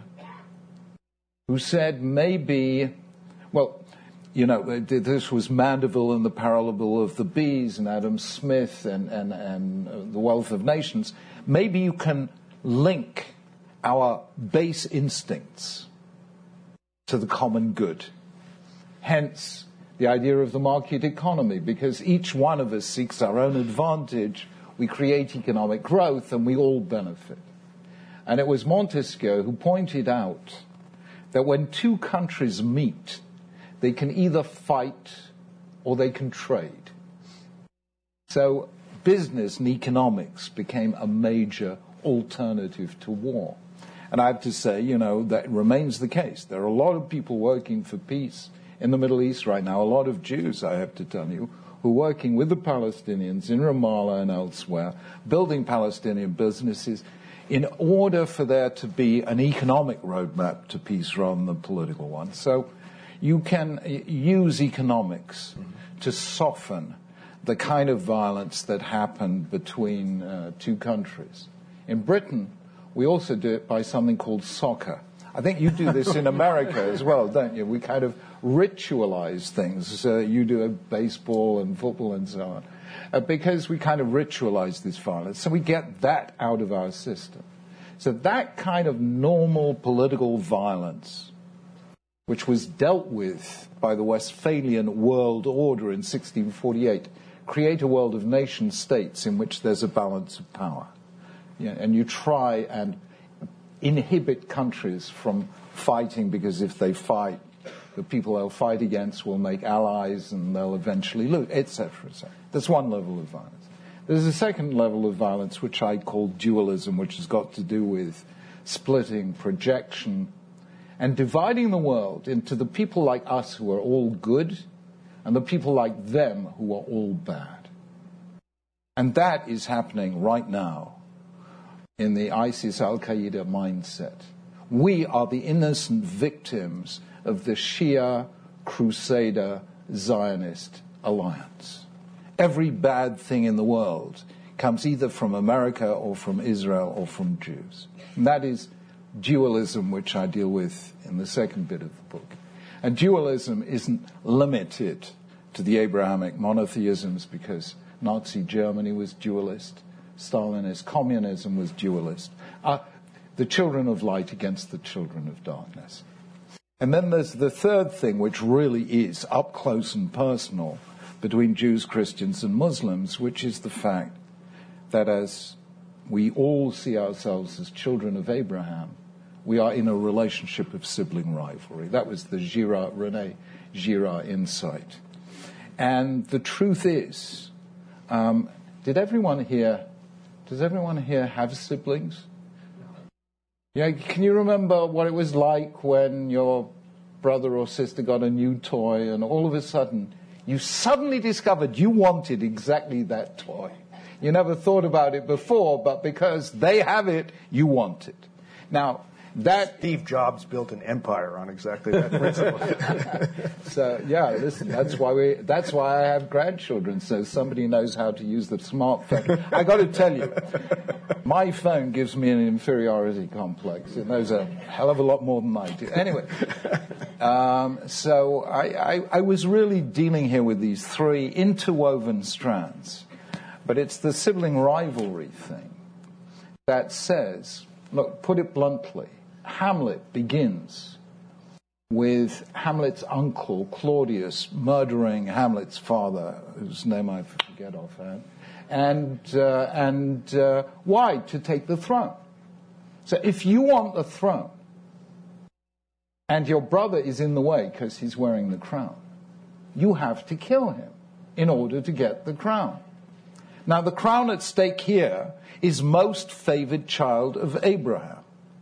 who said maybe, well, you know, this was Mandeville and the Parable of the Bees and Adam Smith and, and, and The Wealth of Nations. Maybe you can link our base instincts to the common good. Hence, the idea of the market economy, because each one of us seeks our own advantage, we create economic growth, and we all benefit. And it was Montesquieu who pointed out that when two countries meet, they can either fight or they can trade. So business and economics became a major alternative to war. And I have to say, you know, that remains the case. There are a lot of people working for peace in the Middle East right now, a lot of Jews, I have to tell you, who are working with the Palestinians in Ramallah and elsewhere, building Palestinian businesses in order for there to be an economic roadmap to peace rather than a political one. So you can use economics mm-hmm. to soften the kind of violence that happened between uh, two countries. In Britain, we also do it by something called soccer. I think you do this in America as well, don't you? We kind of ritualize things. Uh, you do a baseball and football and so on. Uh, because we kind of ritualize this violence. So we get that out of our system. So that kind of normal political violence, which was dealt with by the Westphalian world order in sixteen forty-eight, create a world of nation states in which there's a balance of power. Yeah, and you try and inhibit countries from fighting, because if they fight, the people they'll fight against will make allies and they'll eventually lose, et cetera, et cetera. That's one level of violence. There's a second level of violence, which I call dualism, which has got to do with splitting, projection, and dividing the world into the people like us who are all good and the people like them who are all bad. And that is happening right now in the ISIS Al-Qaeda mindset. We are the innocent victims of the Shia Crusader Zionist alliance. Every bad thing in the world comes either from America or from Israel or from Jews. And that is dualism, which I deal with in the second bit of the book. And dualism isn't limited to the Abrahamic monotheisms, because Nazi Germany was dualist, Stalinist communism was dualist. Uh, the children of light against the children of darkness. And then there's the third thing, which really is up close and personal between Jews, Christians, and Muslims, which is the fact that as we all see ourselves as children of Abraham, we are in a relationship of sibling rivalry. That was the Girard, René Girard insight. And the truth is, um, did everyone here, does everyone here have siblings? Yeah, can you remember what it was like when your brother or sister got a new toy and all of a sudden you suddenly discovered you wanted exactly that toy? You never thought about it before, but because they have it, you want it. Now, that Steve Jobs built an empire on exactly that principle. So yeah, listen, that's why we that's why I have grandchildren, so somebody knows how to use the smartphone. I got to tell you, my phone gives me an inferiority complex. It knows a hell of a lot more than I do. Anyway, um, so I, I, I was really dealing here with these three interwoven strands, but it's the sibling rivalry thing that says, look, put it bluntly, Hamlet begins with Hamlet's uncle, Claudius, murdering Hamlet's father, whose name I forget offhand, and, uh, and uh, why? To take the throne. So if you want the throne, and your brother is in the way because he's wearing the crown, you have to kill him in order to get the crown. Now, the crown at stake here is most favored child of Abraham.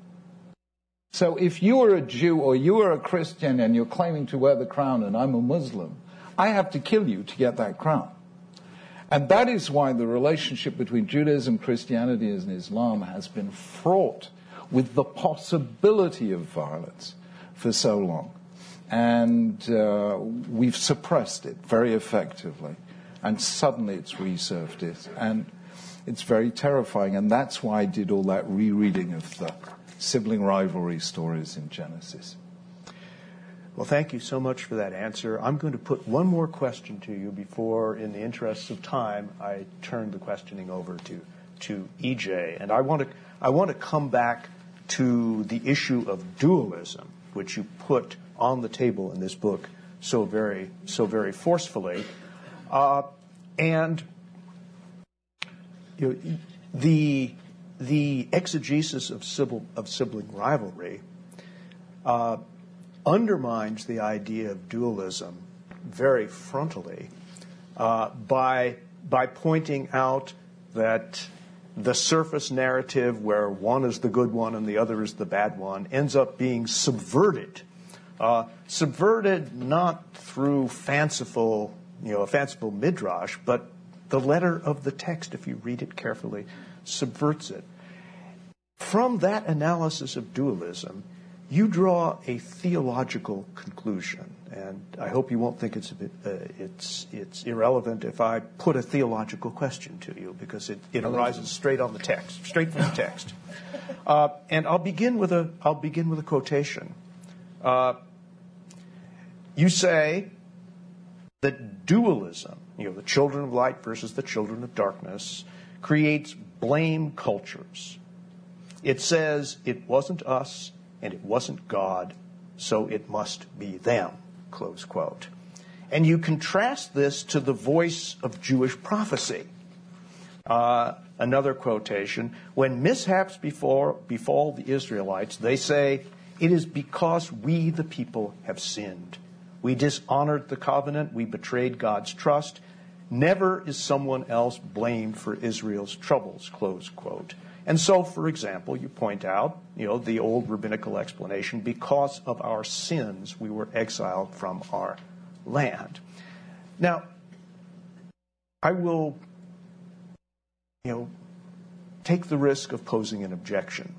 So if you are a Jew or you are a Christian and you're claiming to wear the crown and I'm a Muslim, I have to kill you to get that crown. And that is why the relationship between Judaism, Christianity, and Islam has been fraught with the possibility of violence for so long. And uh, we've suppressed it very effectively. And suddenly it's resurfaced. And it's very terrifying. And that's why I did all that rereading of the sibling rivalry stories in Genesis. Well, thank you so much for that answer. I'm going to put one more question to you before, in the interests of time, I turn the questioning over to, to E J. And I want to I want to come back to the issue of dualism, which you put on the table in this book so very so very forcefully. Uh, and you know, the the exegesis of, sibling, of sibling rivalry uh, undermines the idea of dualism very frontally uh, by by pointing out that the surface narrative, where one is the good one and the other is the bad one, ends up being subverted. Uh, subverted not through fanciful, you know, a fanciful midrash, but the letter of the text, if you read it carefully, subverts it. From that analysis of dualism, you draw a theological conclusion, and I hope you won't think it's a bit, uh, it's it's irrelevant if I put a theological question to you, because it, it arises straight on the text, straight from the text. Uh, and I'll begin with a I'll begin with a quotation. Uh, you say that dualism, you know, the children of light versus the children of darkness, creates blame cultures. It says it wasn't us and it wasn't God, so it must be them, close quote. And you contrast this to the voice of Jewish prophecy. Uh, another quotation, when mishaps before, befall the Israelites, they say, it is because we, the people, have sinned. We dishonored the covenant, we betrayed God's trust. Never is someone else blamed for Israel's troubles, close quote. And so, for example, you point out, you know, the old rabbinical explanation, because of our sins we were exiled from our land. Now, I will, you know, take the risk of posing an objection.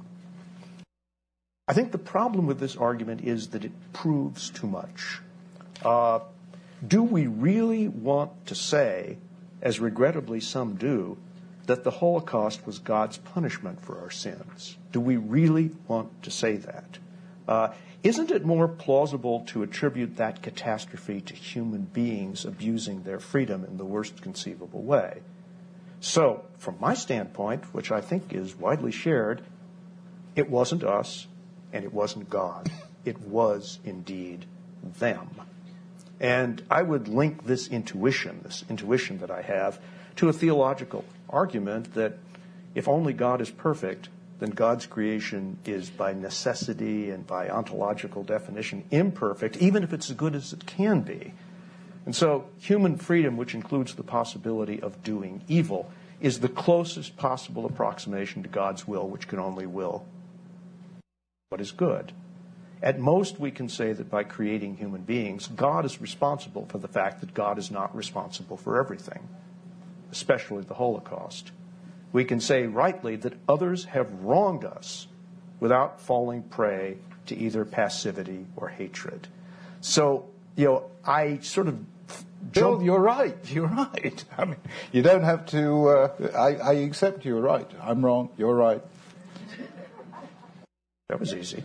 I think the problem with this argument is that it proves too much. Uh, do we really want to say, as regrettably some do, that the Holocaust was God's punishment for our sins? Do we really want to say that? Uh, isn't it more plausible to attribute that catastrophe to human beings abusing their freedom in the worst conceivable way? So, from my standpoint, which I think is widely shared, it wasn't us and it wasn't God. It was indeed them. And I would link this intuition, this intuition that I have, to a theological argument that if only God is perfect, then God's creation is by necessity and by ontological definition imperfect, even if it's as good as it can be. And so human freedom, which includes the possibility of doing evil, is the closest possible approximation to God's will, which can only will what is good. At most, we can say that by creating human beings, God is responsible for the fact that God is not responsible for everything, especially the Holocaust. We can say rightly that others have wronged us without falling prey to either passivity or hatred. So, you know, I sort of Bill, jump. you're right. You're right. I mean, you don't have to. Uh, I, I accept you're right. I'm wrong. You're right. That was easy.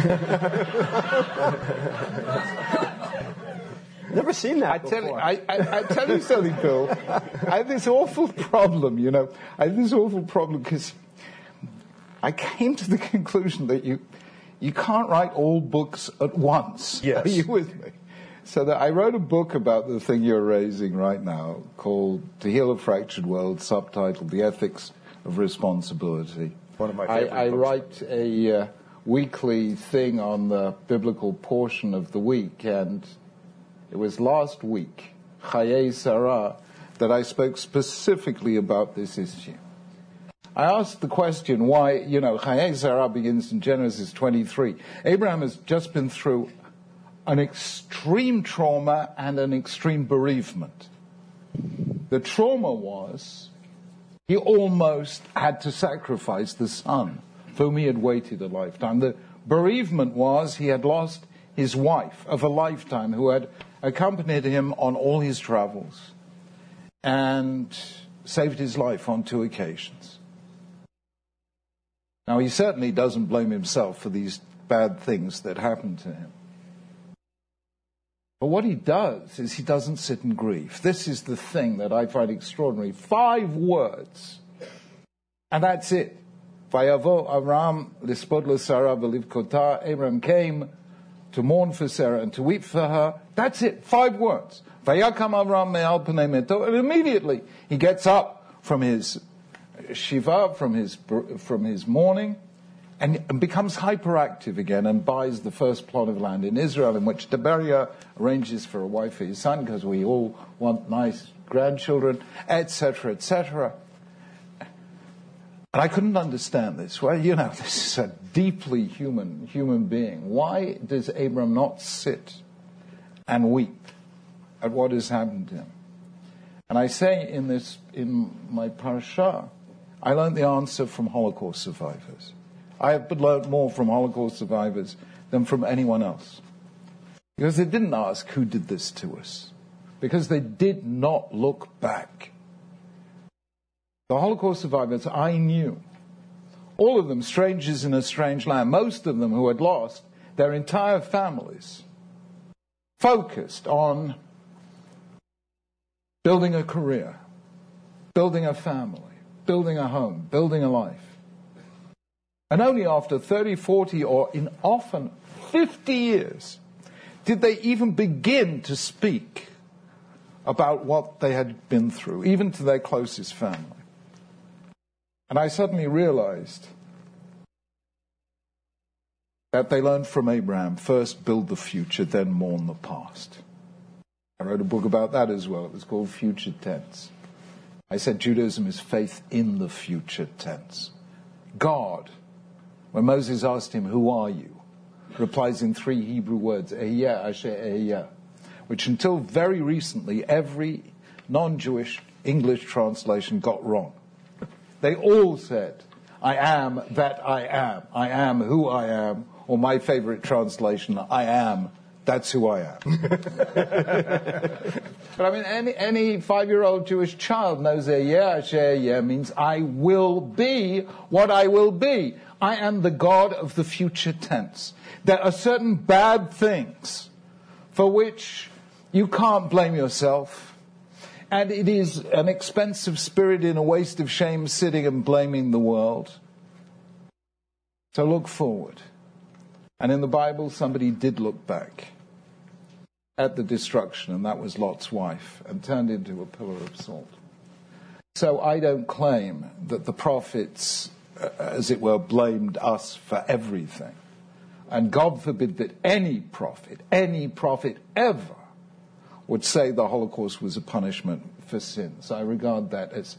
Never seen that I tell before. you, I, I, I tell you something, Bill. I have this awful problem, you know. I have this awful problem because I came to the conclusion that you you can't write all books at once. Yes. Are you with me? So that I wrote a book about the thing you're raising right now called To Heal a Fractured World, subtitled The Ethics of Responsibility. One of my I, favorite I books. write a uh, weekly thing on the biblical portion of the week, and it was last week, Chayei Sarah, that I spoke specifically about this issue. I asked the question why, you know, Chayei Sarah begins in Genesis twenty-three. Abraham has just been through an extreme trauma and an extreme bereavement. The trauma was he almost had to sacrifice the son for whom he had waited a lifetime. The bereavement was he had lost his wife of a lifetime who had accompanied him on all his travels and saved his life on two occasions. Now, he certainly doesn't blame himself for these bad things that happened to him. But what he does is he doesn't sit and grieve. This is the thing that I find extraordinary. Five words, and that's it. Vayavo Avram lispod l'Sarah v'livkota. Abraham came to mourn for Sarah and to weep for her. That's it. Five words. Vayakam Avram me'al pnei meto. And immediately he gets up from his shiva, from his from his mourning, and, and becomes hyperactive again and buys the first plot of land in Israel, in which Deberia arranges for a wife for his son, because we all want nice grandchildren, et cetera, et cetera. And I couldn't understand this. Well, you know, this is a deeply human human being. Why does Abram not sit and weep at what has happened to him? And I say in this, in my parashah, I learned the answer from Holocaust survivors. I have learned more from Holocaust survivors than from anyone else. Because they didn't ask who did this to us. Because they did not look back. The Holocaust survivors I knew, all of them strangers in a strange land, most of them who had lost their entire families, focused on building a career, building a family, building a home, building a life. And only after thirty, forty, or in often fifty years did they even begin to speak about what they had been through, even to their closest family. And I suddenly realized that they learned from Abraham, first build the future, then mourn the past. I wrote a book about that as well. It was called Future Tense. I said Judaism is faith in the future tense. God, when Moses asked him, who are you? Replies in three Hebrew words, Ehyeh Asher Ehyeh, which until very recently every non-Jewish English translation got wrong. They all said, I am that I am. I am who I am. Or my favorite translation, I am That's who I am. But I mean, any, any five-year-old Jewish child knows that yeah, asher yeah means I will be what I will be. I am the God of the future tense. There are certain bad things for which you can't blame yourself. And it is an expensive spirit in a waste of shame sitting and blaming the world. So look forward. And in the Bible, somebody did look back at the destruction, and that was Lot's wife, and turned into a pillar of salt. So I don't claim that the prophets, uh, as it were, blamed us for everything. And God forbid that any prophet, any prophet ever, would say the Holocaust was a punishment for sins. I regard that as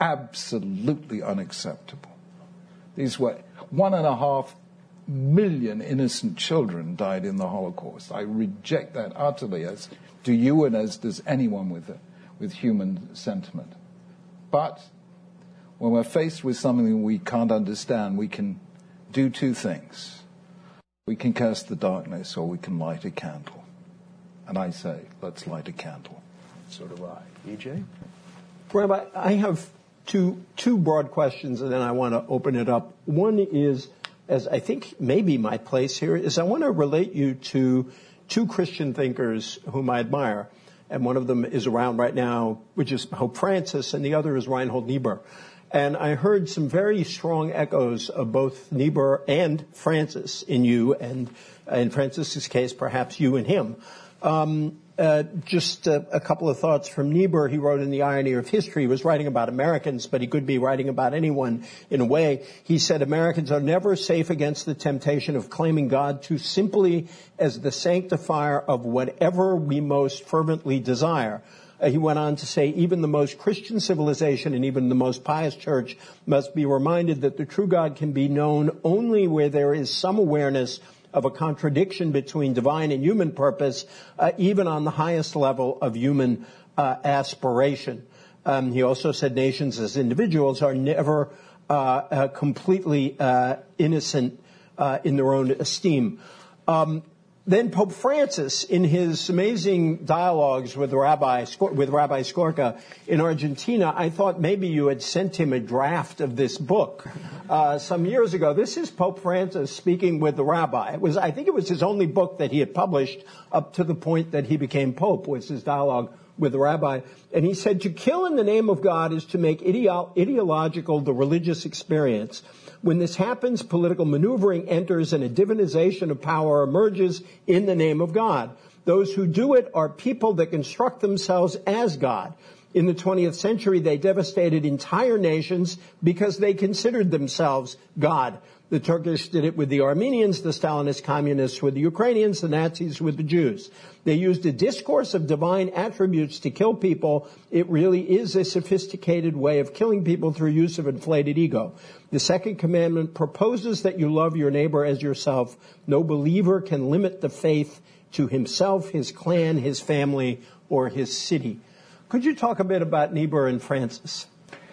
absolutely unacceptable. These were one and a half million innocent children died in the Holocaust. I reject that utterly, as do you and as does anyone with, a, with human sentiment. But when we're faced with something we can't understand, we can do two things. We can curse the darkness, or we can light a candle. And I say, let's light a candle. So do I. E J? Rabbi, I have two two broad questions, and then I want to open it up. One is, as I think maybe my place here, is I want to relate you to two Christian thinkers whom I admire. And one of them is around right now, which is Pope Francis, and the other is Reinhold Niebuhr. And I heard some very strong echoes of both Niebuhr and Francis in you, and in Francis's case, perhaps you and him. Um, uh, just a, a couple of thoughts from Niebuhr. He wrote in The Irony of History. He was writing about Americans, but he could be writing about anyone in a way. He said, Americans are never safe against the temptation of claiming God too simply as the sanctifier of whatever we most fervently desire. Uh, he went on to say, even the most Christian civilization and even the most pious church must be reminded that the true God can be known only where there is some awareness of a contradiction between divine and human purpose, uh, even on the highest level of human uh, aspiration. Um, he also said nations as individuals are never uh, uh, completely uh, innocent uh, in their own esteem. Um, Then Pope Francis, in his amazing dialogues with Rabbi with Rabbi Skorka in Argentina, I thought maybe you had sent him a draft of this book uh, some years ago. This is Pope Francis speaking with the rabbi. It was, I think, it was his only book that he had published up to the point that he became pope. Was his dialogue with the rabbi, and he said, "To kill in the name of God is to make ideo- ideological the religious experience. When this happens, political maneuvering enters and a divinization of power emerges in the name of God. Those who do it are people that construct themselves as God. In the twentieth century, they devastated entire nations because they considered themselves God. The Turkish did it with the Armenians, the Stalinist communists with the Ukrainians, the Nazis with the Jews. They used a discourse of divine attributes to kill people. It really is a sophisticated way of killing people through use of inflated ego. The second commandment proposes that you love your neighbor as yourself. No believer can limit the faith to himself, his clan, his family, or his city." Could you talk a bit about Niebuhr and Francis?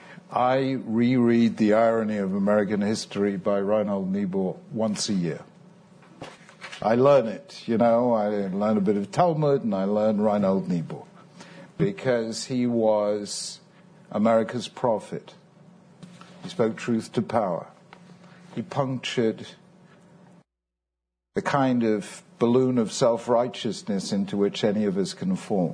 I reread The Irony of American History by Reinhold Niebuhr once a year. I learn it, you know, I learn a bit of Talmud and I learn Reinhold Niebuhr because he was America's prophet. He spoke truth to power. He punctured the kind of balloon of self-righteousness into which any of us can fall.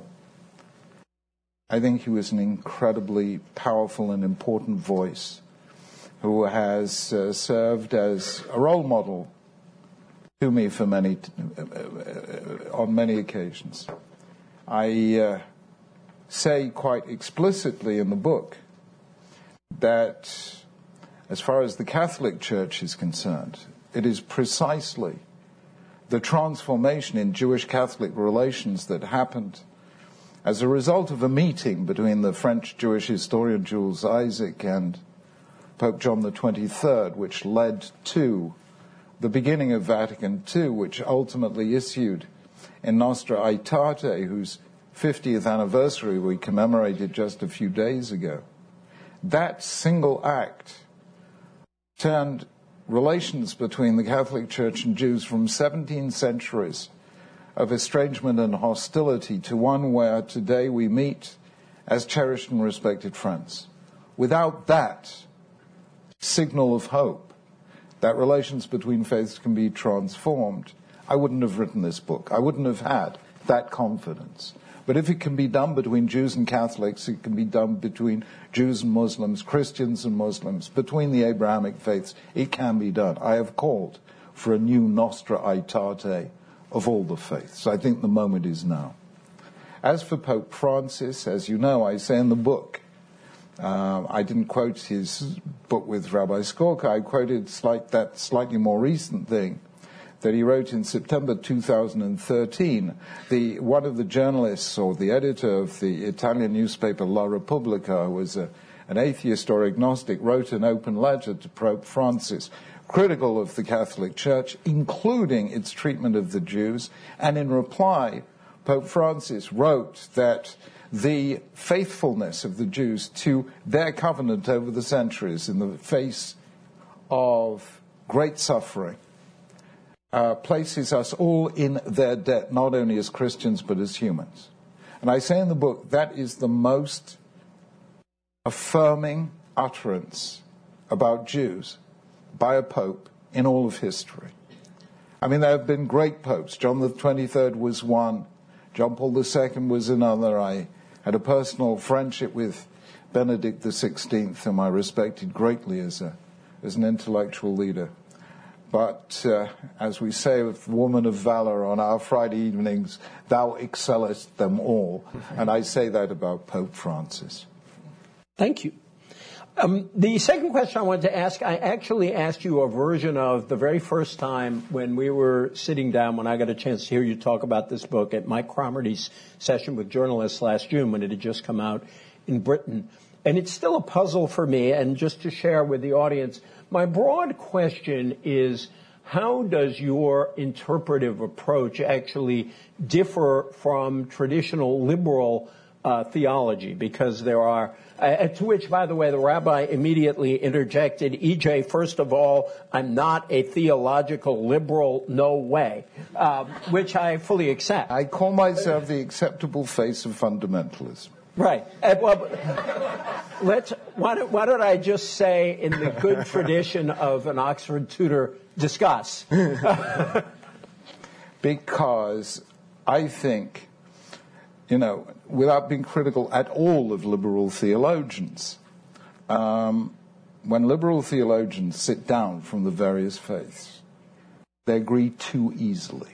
I think he was an incredibly powerful and important voice who has uh, served as a role model to me for many, uh, uh, on many occasions. I uh, say quite explicitly in the book that as far as the Catholic Church is concerned, it is precisely the transformation in Jewish-Catholic relations that happened as a result of a meeting between the French Jewish historian Jules Isaac and Pope John the twenty-third, which led to the beginning of Vatican Two, which ultimately issued in Nostra Aetate, whose fiftieth anniversary we commemorated just a few days ago. That single act turned relations between the Catholic Church and Jews from seventeen centuries of estrangement and hostility to one where today we meet as cherished and respected friends. Without that signal of hope, that relations between faiths can be transformed, I wouldn't have written this book. I wouldn't have had that confidence. But if it can be done between Jews and Catholics, it can be done between Jews and Muslims, Christians and Muslims, between the Abrahamic faiths, it can be done. I have called for a new Nostra Aetate of all the faiths. I think the moment is now. As for Pope Francis, as you know, I say in the book, uh, I didn't quote his book with Rabbi Skorka. I quoted slight, that slightly more recent thing that he wrote in September two thousand thirteen. The, one of the journalists or the editor of the Italian newspaper La Repubblica, who was a, an atheist or agnostic, wrote an open letter to Pope Francis critical of the Catholic Church, including its treatment of the Jews. And in reply, Pope Francis wrote that the faithfulness of the Jews to their covenant over the centuries in the face of great suffering uh, places us all in their debt, not only as Christians but as humans. And I say in the book that is the most affirming utterance about Jews by a pope in all of history. I mean, there have been great popes. John the twenty-third was one. John Paul the Second was another. I had a personal friendship with Benedict the sixteenth, whom I respected greatly as a as an intellectual leader. But uh, as we say with Woman of Valor on our Friday evenings, thou excellest them all. And I say that about Pope Francis. Thank you. Um, the second question I wanted to ask, I actually asked you a version of the very first time when we were sitting down, when I got a chance to hear you talk about this book at Mike Cromarty's session with journalists last June when it had just come out in Britain. And it's still a puzzle for me, and just to share with the audience, my broad question is, how does your interpretive approach actually differ from traditional liberal uh, theology? Because there are Uh, to which, by the way, the rabbi immediately interjected, E J, first of all, I'm not a theological liberal, no way, uh, which I fully accept. I call myself the acceptable face of fundamentalism. Right. Uh, well, let's, why, don't, why don't I just say, in the good tradition of an Oxford tutor, discuss? Because I think, you know, without being critical at all of liberal theologians, um, when liberal theologians sit down from the various faiths, they agree too easily.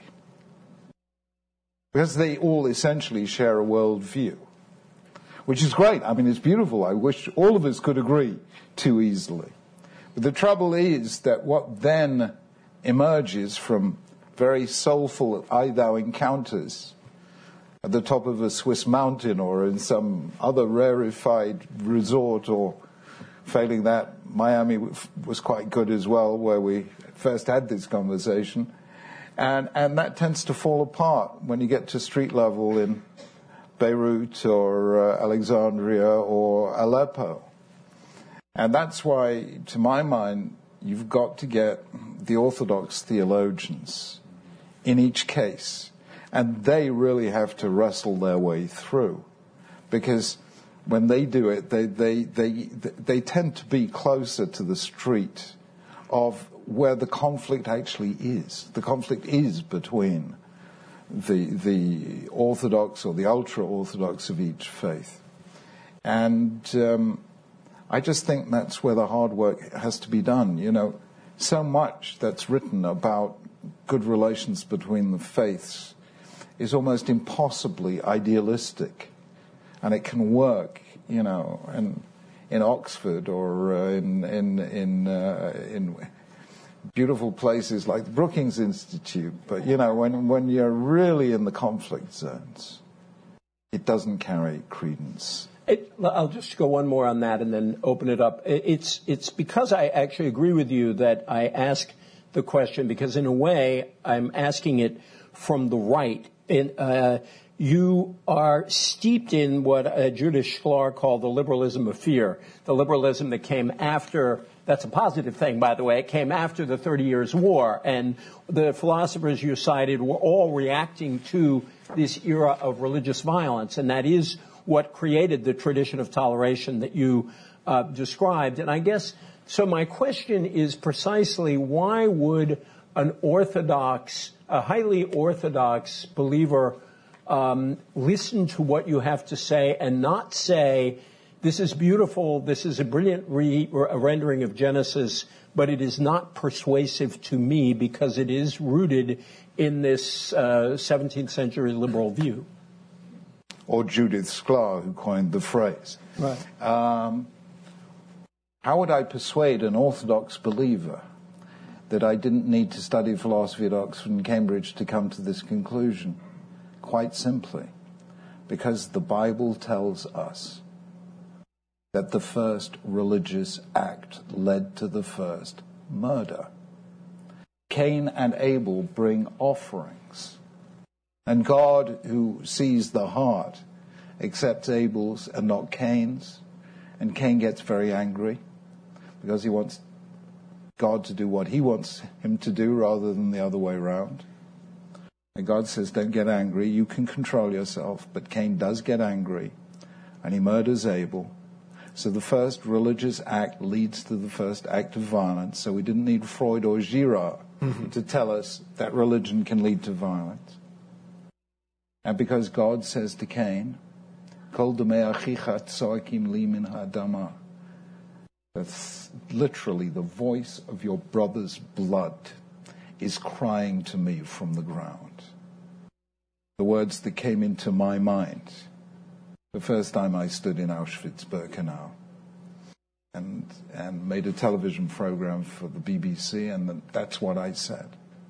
Because they all essentially share a worldview, which is great. I mean, it's beautiful. I wish all of us could agree too easily. But the trouble is that what then emerges from very soulful I-thou encounters at the top of a Swiss mountain or in some other rarefied resort, or failing that, Miami was quite good as well, where we first had this conversation. And, and that tends to fall apart when you get to street level in Beirut or uh, Alexandria or Aleppo. And that's why, to my mind, you've got to get the Orthodox theologians in each case. And they really have to wrestle their way through, because when they do it, they, they, they, they tend to be closer to the street of where the conflict actually is. The conflict is between the, the Orthodox or the ultra-Orthodox of each faith. And um, I just think that's where the hard work has to be done. You know, so much that's written about good relations between the faiths is almost impossibly idealistic, and it can work, you know, in in Oxford or uh, in in in uh, in beautiful places like the Brookings Institute. But you know, when when you're really in the conflict zones, it doesn't carry credence. It, I'll just go one more on that and then open it up. It's it's because I actually agree with you that I ask the question, because in a way I'm asking it from the right. And, uh, you are steeped in what uh, Judith Shklar called the liberalism of fear, the liberalism that came after That's a positive thing, by the way. It came after the Thirty Years' War, and the philosophers you cited were all reacting to this era of religious violence, and that is what created the tradition of toleration that you uh, described. And I guess, so my question is precisely, why would an orthodox, a highly orthodox believer um, listen to what you have to say and not say, this is beautiful, this is a brilliant re- a rendering of Genesis, but it is not persuasive to me because it is rooted in this uh, seventeenth century liberal view? Or Judith Sklar, who coined the phrase. Right. Um, how would I persuade an Orthodox believer that I didn't need to study philosophy at Oxford and Cambridge to come to this conclusion? Quite simply, because the Bible tells us that the first religious act led to the first murder. Cain and Abel bring offerings. And God, who sees the heart, accepts Abel's and not Cain's. And Cain gets very angry because he wants God to do what he wants him to do rather than the other way around. And God says, don't get angry. You can control yourself. But Cain does get angry, and he murders Abel. So the first religious act leads to the first act of violence. So we didn't need Freud or Girard mm-hmm. to tell us that religion can lead to violence. And because God says to Cain, Kol damei achicha tzoakim li min ha'adama, that's literally the voice of your brother's blood is crying to me from the ground. The words that came into my mind the first time I stood in Auschwitz-Birkenau and and made a television program for the B B C, and that's what I said.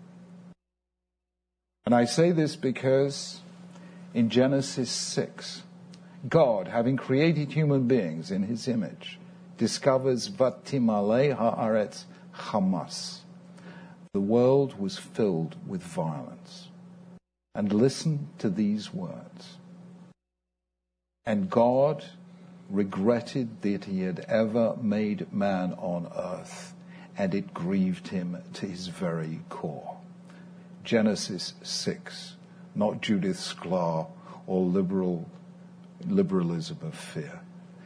And I say this because in Genesis six, God, having created human beings in his image, discovers Vatimale haaretz Hamas. The world was filled with violence. And listen to these words. And God regretted that he had ever made man on earth, and it grieved him to his very core. Genesis six, not Judith Sklar or liberal liberalism of fear.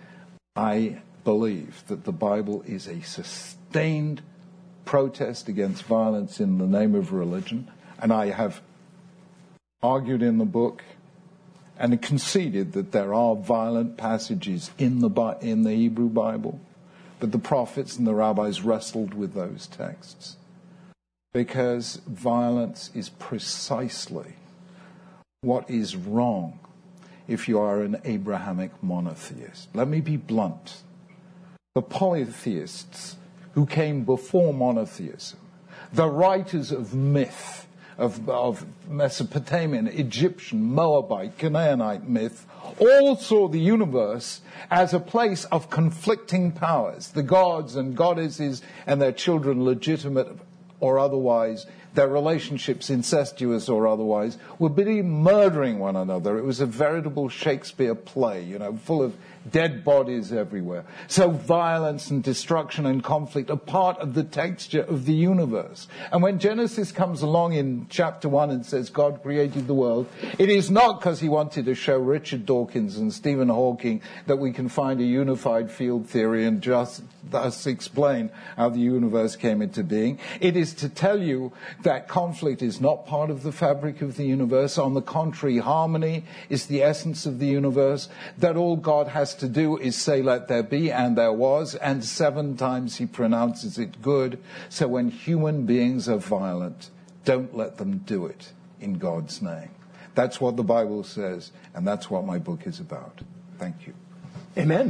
I believe that the Bible is a sustained protest against violence in the name of religion, and I have argued in the book and conceded that there are violent passages in the in the Hebrew Bible, but the prophets and the rabbis wrestled with those texts because violence is precisely what is wrong if you are an Abrahamic monotheist. Let me be blunt. The polytheists who came before monotheism, the writers of myth, Of, of Mesopotamian, Egyptian, Moabite, Canaanite myth, all saw the universe as a place of conflicting powers. The gods and goddesses and their children, legitimate or otherwise, their relationships, incestuous or otherwise, were busy murdering one another. It was a veritable Shakespeare play, you know, full of dead bodies everywhere. So violence and destruction and conflict are part of the texture of the universe. And when Genesis comes along in chapter one and says God created the world, it is not because he wanted to show Richard Dawkins and Stephen Hawking that we can find a unified field theory and just thus explain how the universe came into being. It is to tell you that conflict is not part of the fabric of the universe. On the contrary, harmony is the essence of the universe, that all God has to do is say, let there be, and there was, and seven times he pronounces it good. So when human beings are violent, don't let them do it in God's name. That's what the Bible says, and that's what my book is about. Thank you. Amen.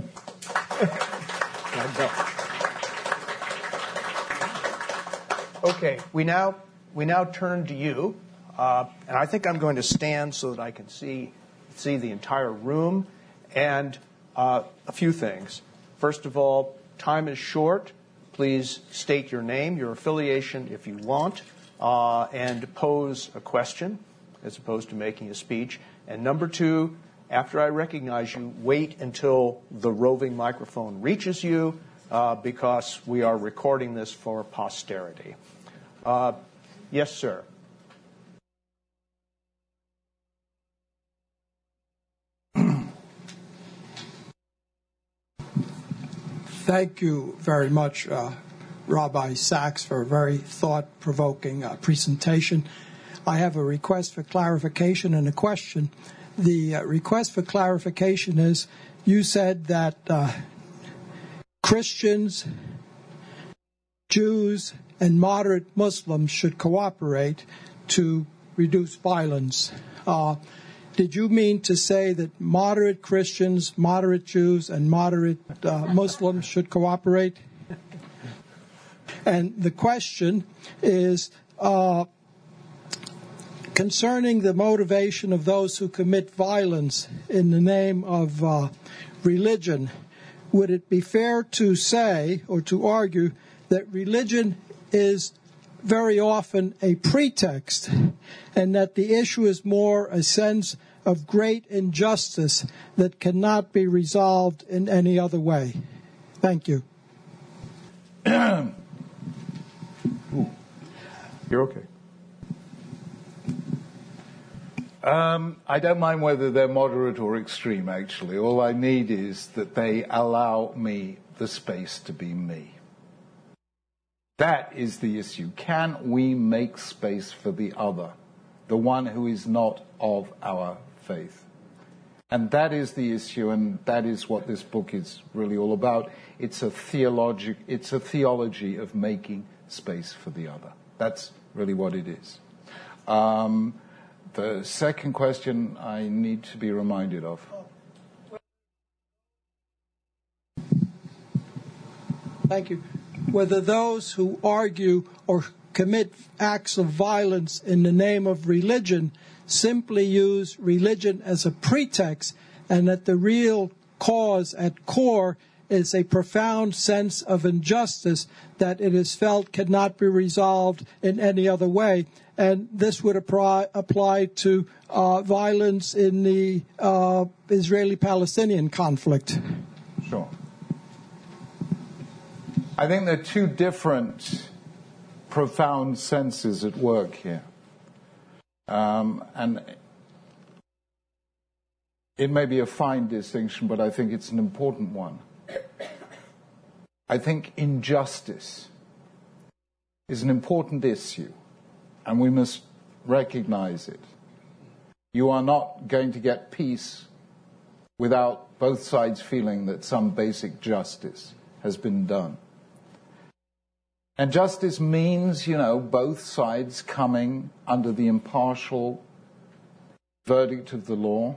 Okay, we now we now turn to you, uh, and I think I'm going to stand so that I can see see the entire room. And uh, a few things. First of all, time is short. Please state your name, your affiliation if you want, uh, and pose a question as opposed to making a speech. And number two, after I recognize you, wait until the roving microphone reaches you uh, because we are recording this for posterity. Uh, yes, sir. Thank you very much, uh, Rabbi Sachs, for a very thought-provoking uh, presentation. I have a request for clarification and a question. The uh, request for clarification is, you said that uh, Christians, Jews, and moderate Muslims should cooperate to reduce violence. Uh, Did you mean to say that moderate Christians, moderate Jews, and moderate uh, Muslims should cooperate? And the question is uh, concerning the motivation of those who commit violence in the name of uh, religion. Would it be fair to say or to argue that religion is very often a pretext, and that the issue is more a sense of great injustice that cannot be resolved in any other way? Thank you. You're okay. Um, I don't mind whether they're moderate or extreme, actually. All I need is that they allow me the space to be me. That is the issue. Can we make space for the other, the one who is not of our faith? And that is the issue, and that is what this book is really all about. It's a theologic, it's a theology of making space for the other. That's really what it is. Um, the second question I need to be reminded of. Thank you. Whether those who argue or commit acts of violence in the name of religion simply use religion as a pretext, and that the real cause at core is a profound sense of injustice that it is felt cannot be resolved in any other way. And this would apply, apply to uh, violence in the uh, Israeli-Palestinian conflict. Sure. I think there are two different profound senses at work here. Um, and it may be a fine distinction, but I think it's an important one. I think injustice is an important issue, and we must recognize it. You are not going to get peace without both sides feeling that some basic justice has been done. And justice means, you know, both sides coming under the impartial verdict of the law.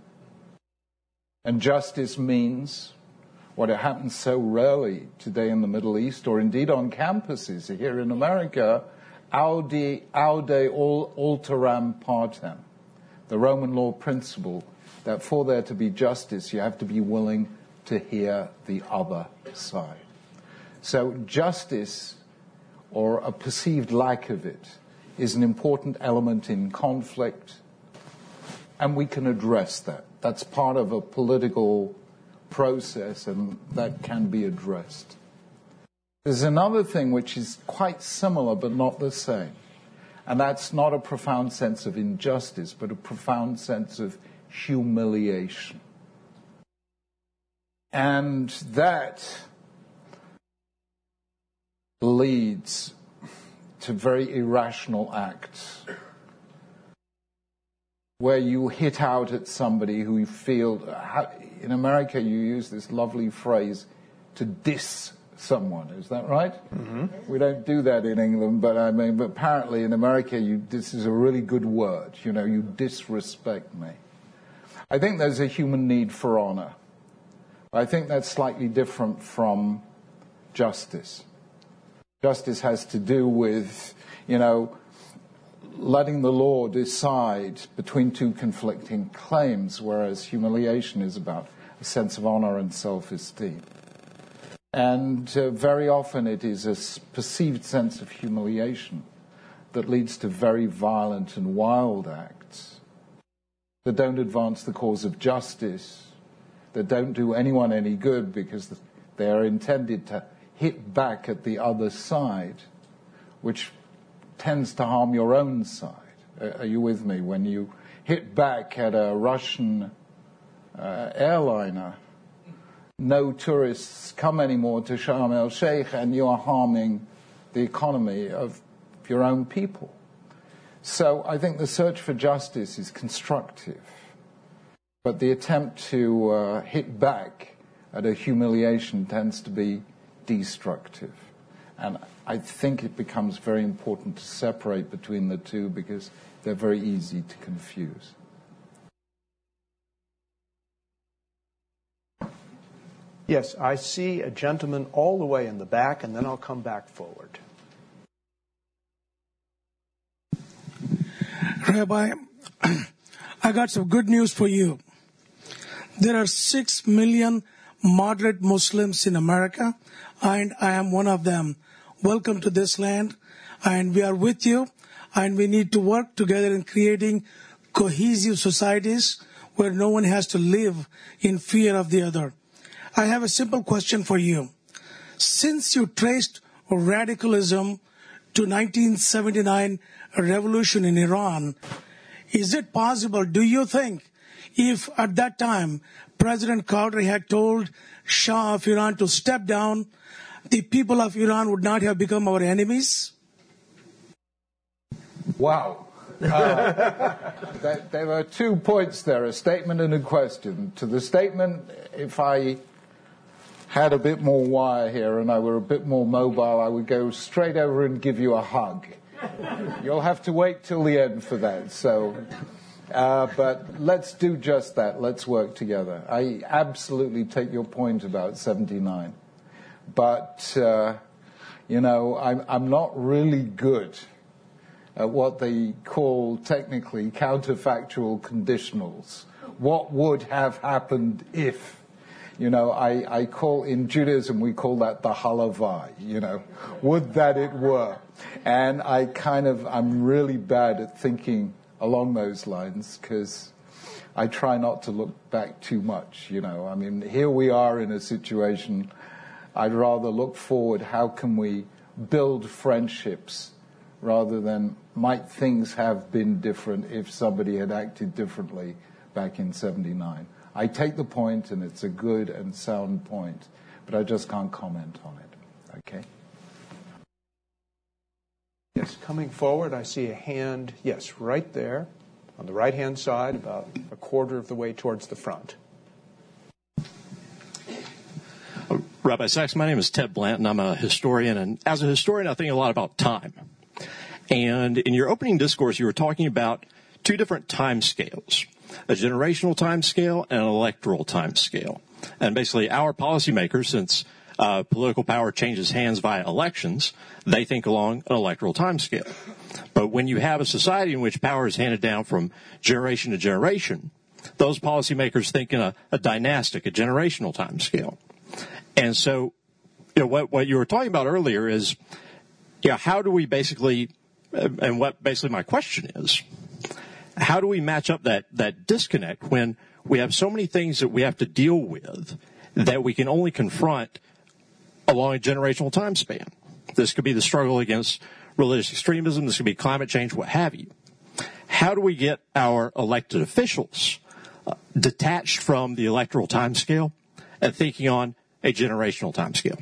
And justice means what it happens so rarely today in the Middle East, or indeed on campuses here in America, aude, aude alteram partem, the Roman law principle that for there to be justice, you have to be willing to hear the other side. So justice, or a perceived lack of it, is an important element in conflict, and we can address that. That's part of a political process, and that can be addressed. There's another thing which is quite similar but not the same, and that's not a profound sense of injustice, but a profound sense of humiliation. And that leads to very irrational acts where you hit out at somebody who you feel... In America, you use this lovely phrase, to diss someone. Is that right? Mm-hmm. We don't do that in England, but I mean, but apparently in America, you, this is a really good word. You know, you disrespect me. I think there's a human need for honor. I think that's slightly different from justice. Justice has to do with, you know, letting the law decide between two conflicting claims, whereas humiliation is about a sense of honor and self-esteem. And uh, very often it is a perceived sense of humiliation that leads to very violent and wild acts that don't advance the cause of justice, that don't do anyone any good because They're intended to hit back at the other side, which tends to harm your own side. Are you with me? When you hit back at a Russian uh, airliner, no tourists come anymore to Sharm el-Sheikh, and you are harming the economy of your own people. So I think the search for justice is constructive, but the attempt to uh, hit back at a humiliation tends to be destructive. And I think it becomes very important to separate between the two because they're very easy to confuse. Yes, I see a gentleman all the way in the back, and then I'll come back forward. Rabbi, I got some good news for you. There are six million moderate Muslims in America, and I am one of them. Welcome to this land, and we are with you, and we need to work together in creating cohesive societies where no one has to live in fear of the other. I have a simple question for you. Since you traced radicalism to nineteen seventy-nine revolution in Iran, is it possible, do you think, if at that time President Carter had told Shah of Iran to step down, the people of Iran would not have become our enemies? Wow. Uh, there, there were two points there, a statement and a question. To the statement, if I had a bit more wire here and I were a bit more mobile, I would go straight over and give you a hug. You'll have to wait till the end for that. So, uh, but let's do just that. Let's work together. I absolutely take your point about seventy-nine. But, uh, you know, I'm, I'm not really good at what they call technically counterfactual conditionals. What would have happened if? You know, I, I call, in Judaism, we call that the halavai, you know, would that it were. And I kind of, I'm really bad at thinking along those lines because I try not to look back too much, you know. I mean, here we are in a situation, I'd rather look forward, how can we build friendships rather than might things have been different if somebody had acted differently back in seventy-nine. I take the point, and it's a good and sound point, but I just can't comment on it. Okay? Yes, coming forward, I see a hand, yes, right there, on the right-hand side, about a quarter of the way towards the front. Rabbi Sachs, my name is Ted Blanton. I'm a historian, and as a historian, I think a lot about time. And in your opening discourse, you were talking about two different time scales, a generational time scale and an electoral time scale. And basically, our policymakers, since uh, political power changes hands via elections, they think along an electoral time scale. But when you have a society in which power is handed down from generation to generation, those policymakers think in a, a dynastic, a generational time scale. And so, you know, what, what you were talking about earlier is, yeah, how do we basically, and what basically my question is, how do we match up that, that disconnect when we have so many things that we have to deal with that we can only confront along a generational time span? This could be the struggle against religious extremism, this could be climate change, what have you. How do we get our elected officials uh, detached from the electoral time scale and thinking on a generational time scale?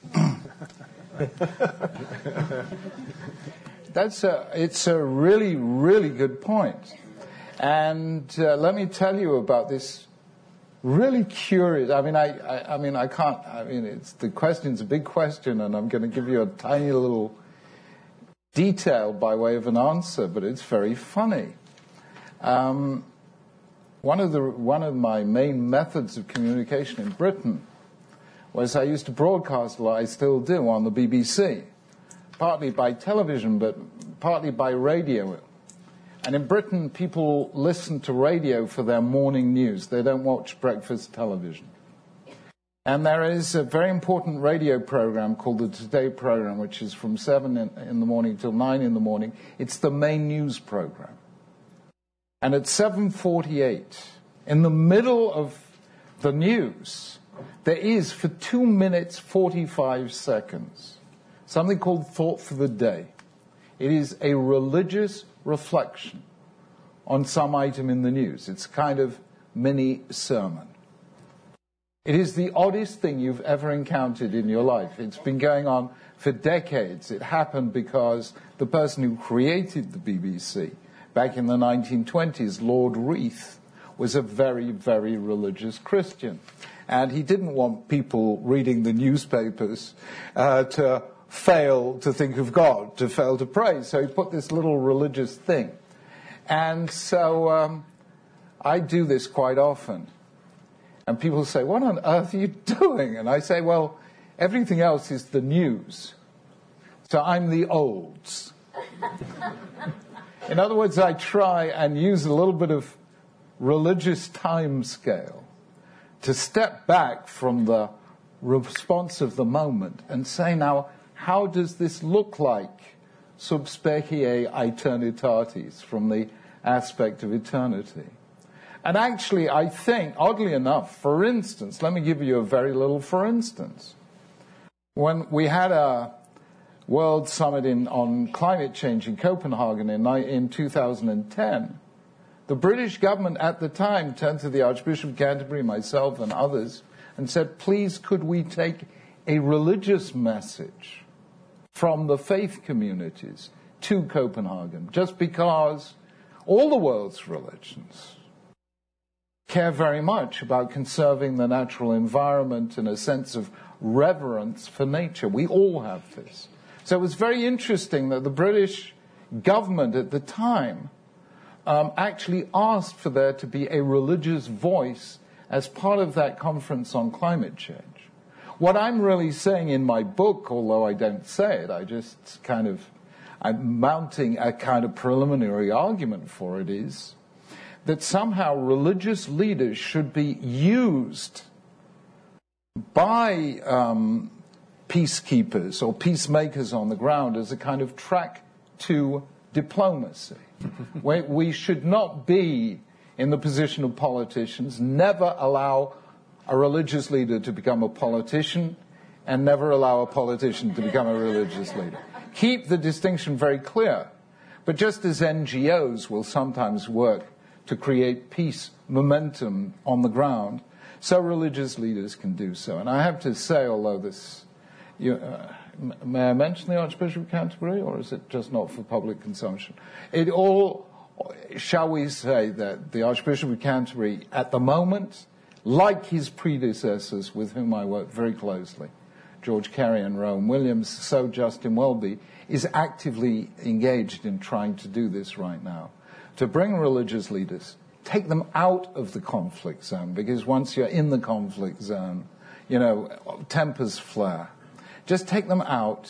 That's a, it's a really, really good point. And uh, let me tell you about this really curious, I mean, I, I, I mean, I can't, I mean, it's, the question's a big question, and I'm going to give you a tiny little detail by way of an answer, but it's very funny. Um, one of the, one of my main methods of communication in Britain was I used to broadcast a lot, I still do, on the B B C, partly by television, but partly by radio. And in Britain, people listen to radio for their morning news. They don't watch breakfast television. And there is a very important radio program called the Today program, which is from seven in, in the morning till nine in the morning. It's the main news program. And at seven forty-eight, in the middle of the news, there is, for two minutes, forty-five seconds, something called Thought for the Day. It is a religious reflection on some item in the news. It's a kind of mini sermon. It is the oddest thing you've ever encountered in your life. It's been going on for decades. It happened because the person who created the B B C back in the nineteen twenties, Lord Reith, was a very, very religious Christian. And he didn't want people reading the newspapers uh, to fail to think of God, to fail to pray. So he put this little religious thing. And so um, I do this quite often. And people say, what on earth are you doing? And I say, well, everything else is the news. So I'm the olds. In other words, I try and use a little bit of religious time scale to step back from the response of the moment and say, now, how does this look like sub specie aeternitatis, from the aspect of eternity? And actually, I think, oddly enough, for instance, let me give you a very little for instance. When we had a World Summit in, on climate change in Copenhagen in, in two thousand ten, the British government at the time turned to the Archbishop of Canterbury, myself and others, and said, please, could we take a religious message from the faith communities to Copenhagen, just because all the world's religions care very much about conserving the natural environment and a sense of reverence for nature. We all have this. So it was very interesting that the British government at the time um, actually asked for there to be a religious voice as part of that conference on climate change. What I'm really saying in my book, although I don't say it, I just kind of, I'm mounting a kind of preliminary argument for it, is that somehow religious leaders should be used by um, peacekeepers or peacemakers on the ground as a kind of track to diplomacy. we, we should not be in the position of politicians, never allow a religious leader to become a politician, and never allow a politician to become a religious leader. Keep the distinction very clear. But just as N G Os will sometimes work to create peace momentum on the ground, so religious leaders can do so. And I have to say, although this, you, uh, may I mention the Archbishop of Canterbury, or is it just not for public consumption? It all, shall we say that the Archbishop of Canterbury, at the moment, like his predecessors with whom I work very closely, George Carey and Rowan Williams, so Justin Welby, is actively engaged in trying to do this right now, to bring religious leaders, take them out of the conflict zone, because once you're in the conflict zone, you know, tempers flare. Just take them out,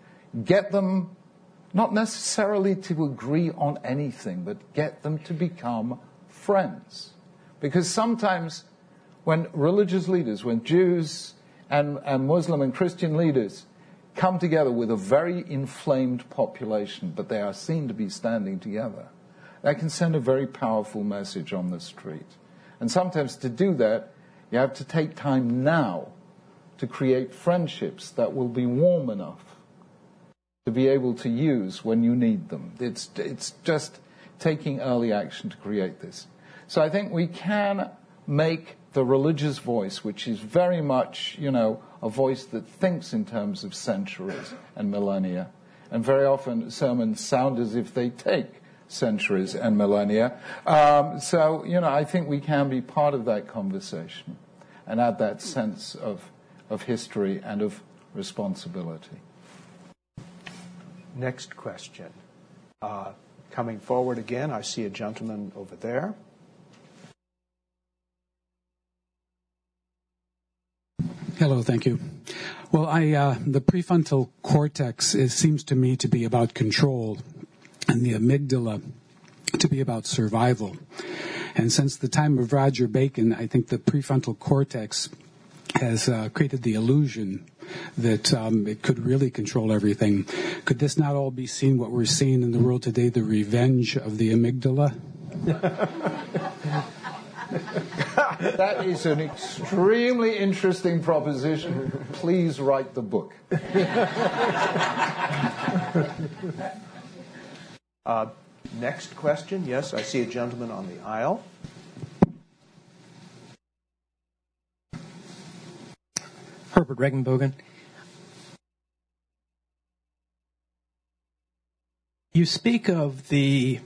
get them not necessarily to agree on anything, but get them to become friends. Because sometimes when religious leaders, when Jews and, and Muslim and Christian leaders come together with a very inflamed population, but they are seen to be standing together, that can send a very powerful message on the street. And sometimes to do that, you have to take time now to create friendships that will be warm enough to be able to use when you need them. It's, it's just taking early action to create this. So I think we can make the religious voice, which is very much, you know, a voice that thinks in terms of centuries and millennia. And very often sermons sound as if they take centuries and millennia. Um, so, you know, I think we can be part of that conversation and add that sense of, of history and of responsibility. Next question. Uh, coming forward again, I see a gentleman over there. Hello, thank you. Well, I uh, the prefrontal cortex is, seems to me to be about control, and the amygdala to be about survival. And since the time of Roger Bacon, I think the prefrontal cortex has uh, created the illusion that um, it could really control everything. Could this not all be seen, what we're seeing in the world today, the revenge of the amygdala? That is an extremely interesting proposition. Please write the book. uh, next question. Yes, I see a gentleman on the aisle. Herbert Regenbogen. You speak of the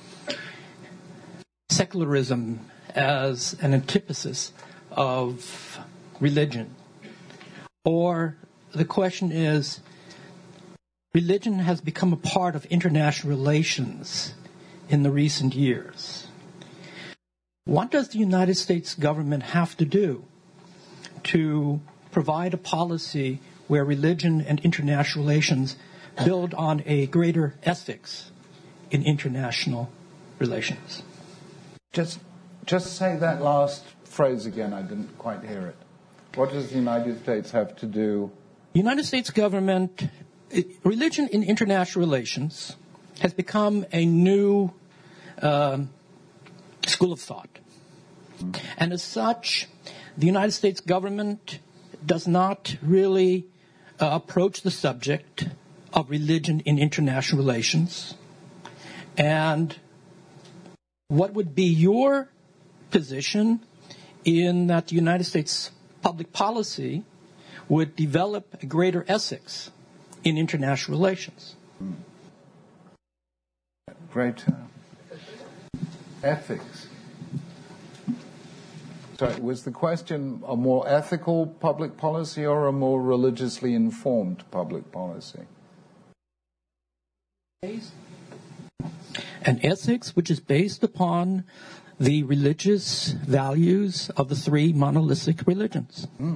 secularism as an antithesis of religion. Or the question is, religion has become a part of international relations in the recent years. What does the United States government have to do to provide a policy where religion and international relations build on a greater ethics in international relations? Just, just say that last phrase again. I didn't quite hear it. What does the United States have to do? United States government, religion in international relations has become a new um, school of thought. Mm. And as such, the United States government does not really uh, approach the subject of religion in international relations. And what would be your position in that the United States public policy would develop a greater ethics in international relations? Great. Ethics. Sorry, was the question a more ethical public policy or a more religiously informed public policy? An ethics which is based upon the religious values of the three monolithic religions. Mm.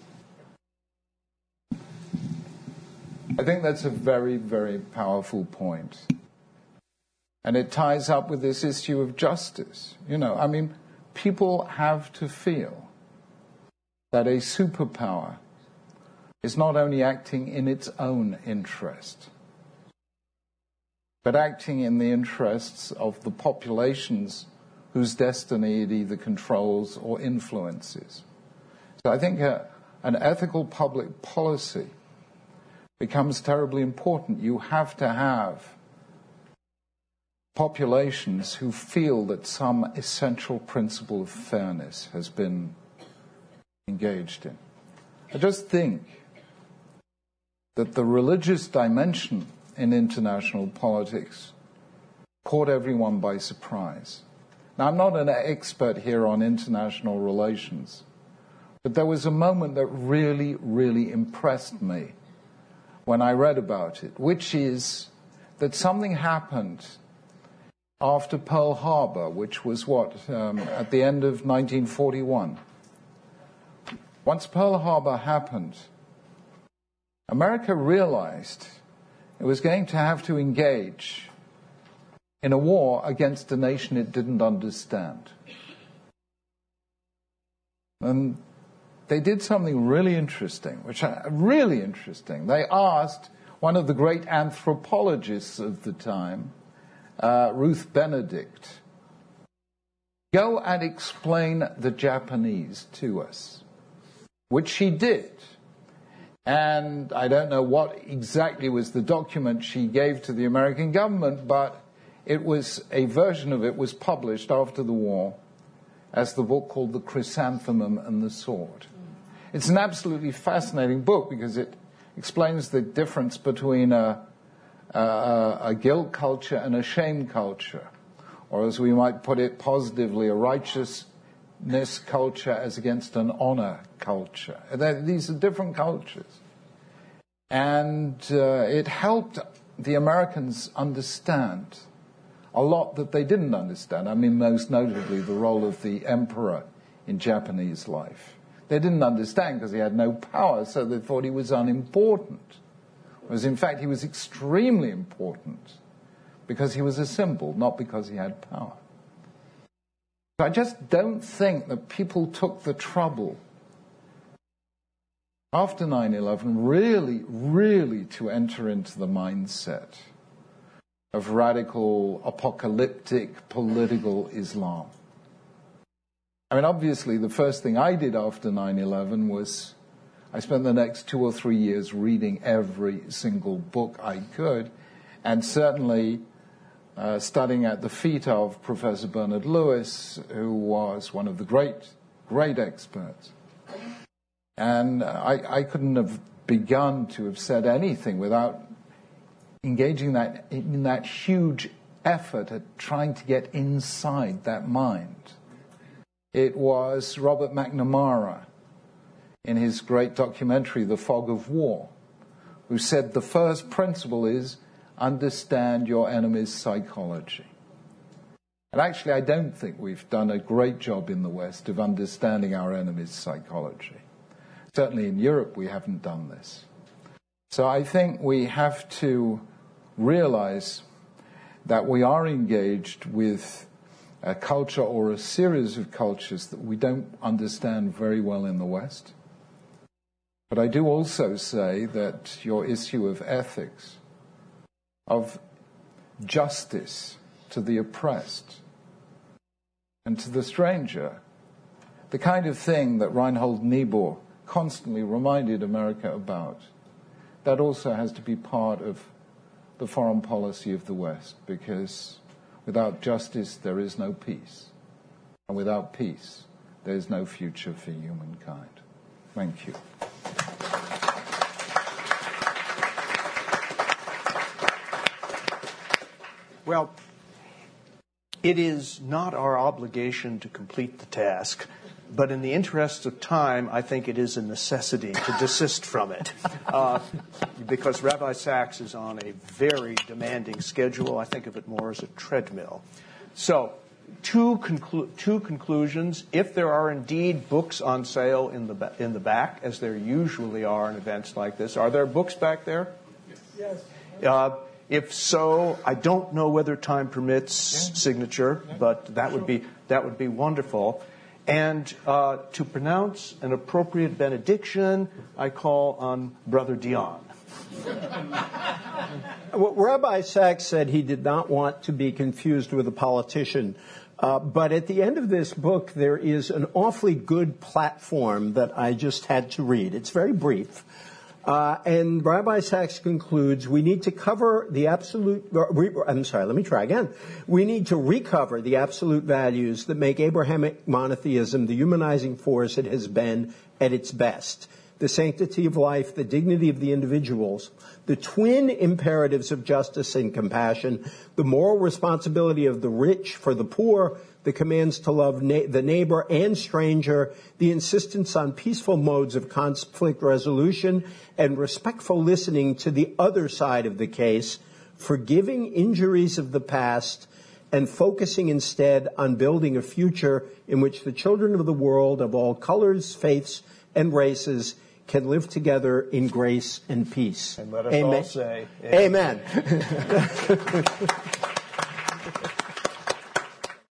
I think that's a very, very powerful point. And it ties up with this issue of justice. You know, I mean, people have to feel that a superpower is not only acting in its own interest, but acting in the interests of the populations whose destiny it either controls or influences. So I think a, an ethical public policy becomes terribly important. You have to have populations who feel that some essential principle of fairness has been engaged in. I just think that the religious dimension in international politics caught everyone by surprise. Now, I'm not an expert here on international relations, but there was a moment that really, really impressed me when I read about it, which is that something happened after Pearl Harbor, which was what, um, at the end of nineteen forty-one. Once Pearl Harbor happened, America realized it was going to have to engage in a war against a nation it didn't understand. And they did something really interesting, which I, really interesting. They asked one of the great anthropologists of the time, uh, Ruth Benedict, go and explain the Japanese to us, which she did. And I don't know what exactly was the document she gave to the American government, but it was a version of it was published after the war as the book called The Chrysanthemum and the Sword. It's an absolutely fascinating book because it explains the difference between a, a, a guilt culture and a shame culture, or as we might put it positively, a righteousness culture as against an honor culture. These are different cultures. And uh, it helped the Americans understand a lot that they didn't understand. I mean, most notably, the role of the emperor in Japanese life. They didn't understand because he had no power, so they thought he was unimportant. Whereas, in fact, he was extremely important because he was a symbol, not because he had power. So I just don't think that people took the trouble after nine eleven really, really to enter into the mindset of radical, apocalyptic, political Islam. I mean, obviously, the first thing I did after nine eleven was I spent the next two or three years reading every single book I could, and certainly uh, studying at the feet of Professor Bernard Lewis, who was one of the great, great experts. And I, I couldn't have begun to have said anything without engaging that in that huge effort at trying to get inside that mind. It was Robert McNamara in his great documentary, The Fog of War, who said the first principle is understand your enemy's psychology. And actually, I don't think we've done a great job in the West of understanding our enemy's psychology. Certainly in Europe, we haven't done this. So I think we have to realize that we are engaged with a culture or a series of cultures that we don't understand very well in the West. But I do also say that your issue of ethics, of justice to the oppressed and to the stranger, the kind of thing that Reinhold Niebuhr constantly reminded America about, that also has to be part of the foreign policy of the West, because without justice there is no peace, and without peace there is no future for humankind. Thank you. Well, it is not our obligation to complete the task, but in the interest of time, I think it is a necessity to desist from it. Uh, because Rabbi Sacks is on a very demanding schedule. I think of it more as a treadmill. So, two, conclu- two conclusions. If there are indeed books on sale in the, ba- in the back, as there usually are in events like this, are there books back there? Yes. Uh, If so, I don't know whether time permits signature, but that would be that would be wonderful. And uh, to pronounce an appropriate benediction, I call on Brother Dion. Well, Rabbi Sacks said he did not want to be confused with a politician. Uh, but at the end of this book, there is an awfully good platform that I just had to read. It's very brief. Uh, and Rabbi Sacks concludes, we need to cover the absolute, re, I'm sorry, let me try again. We need to recover the absolute values that make Abrahamic monotheism the humanizing force it has been at its best. The sanctity of life, the dignity of the individuals, the twin imperatives of justice and compassion, the moral responsibility of the rich for the poor, the commands to love na- the neighbor and stranger, the insistence on peaceful modes of conflict resolution, and respectful listening to the other side of the case, forgiving injuries of the past, and focusing instead on building a future in which the children of the world of all colors, faiths, and races can live together in grace and peace. And let us Amen. all say, Amen. Amen.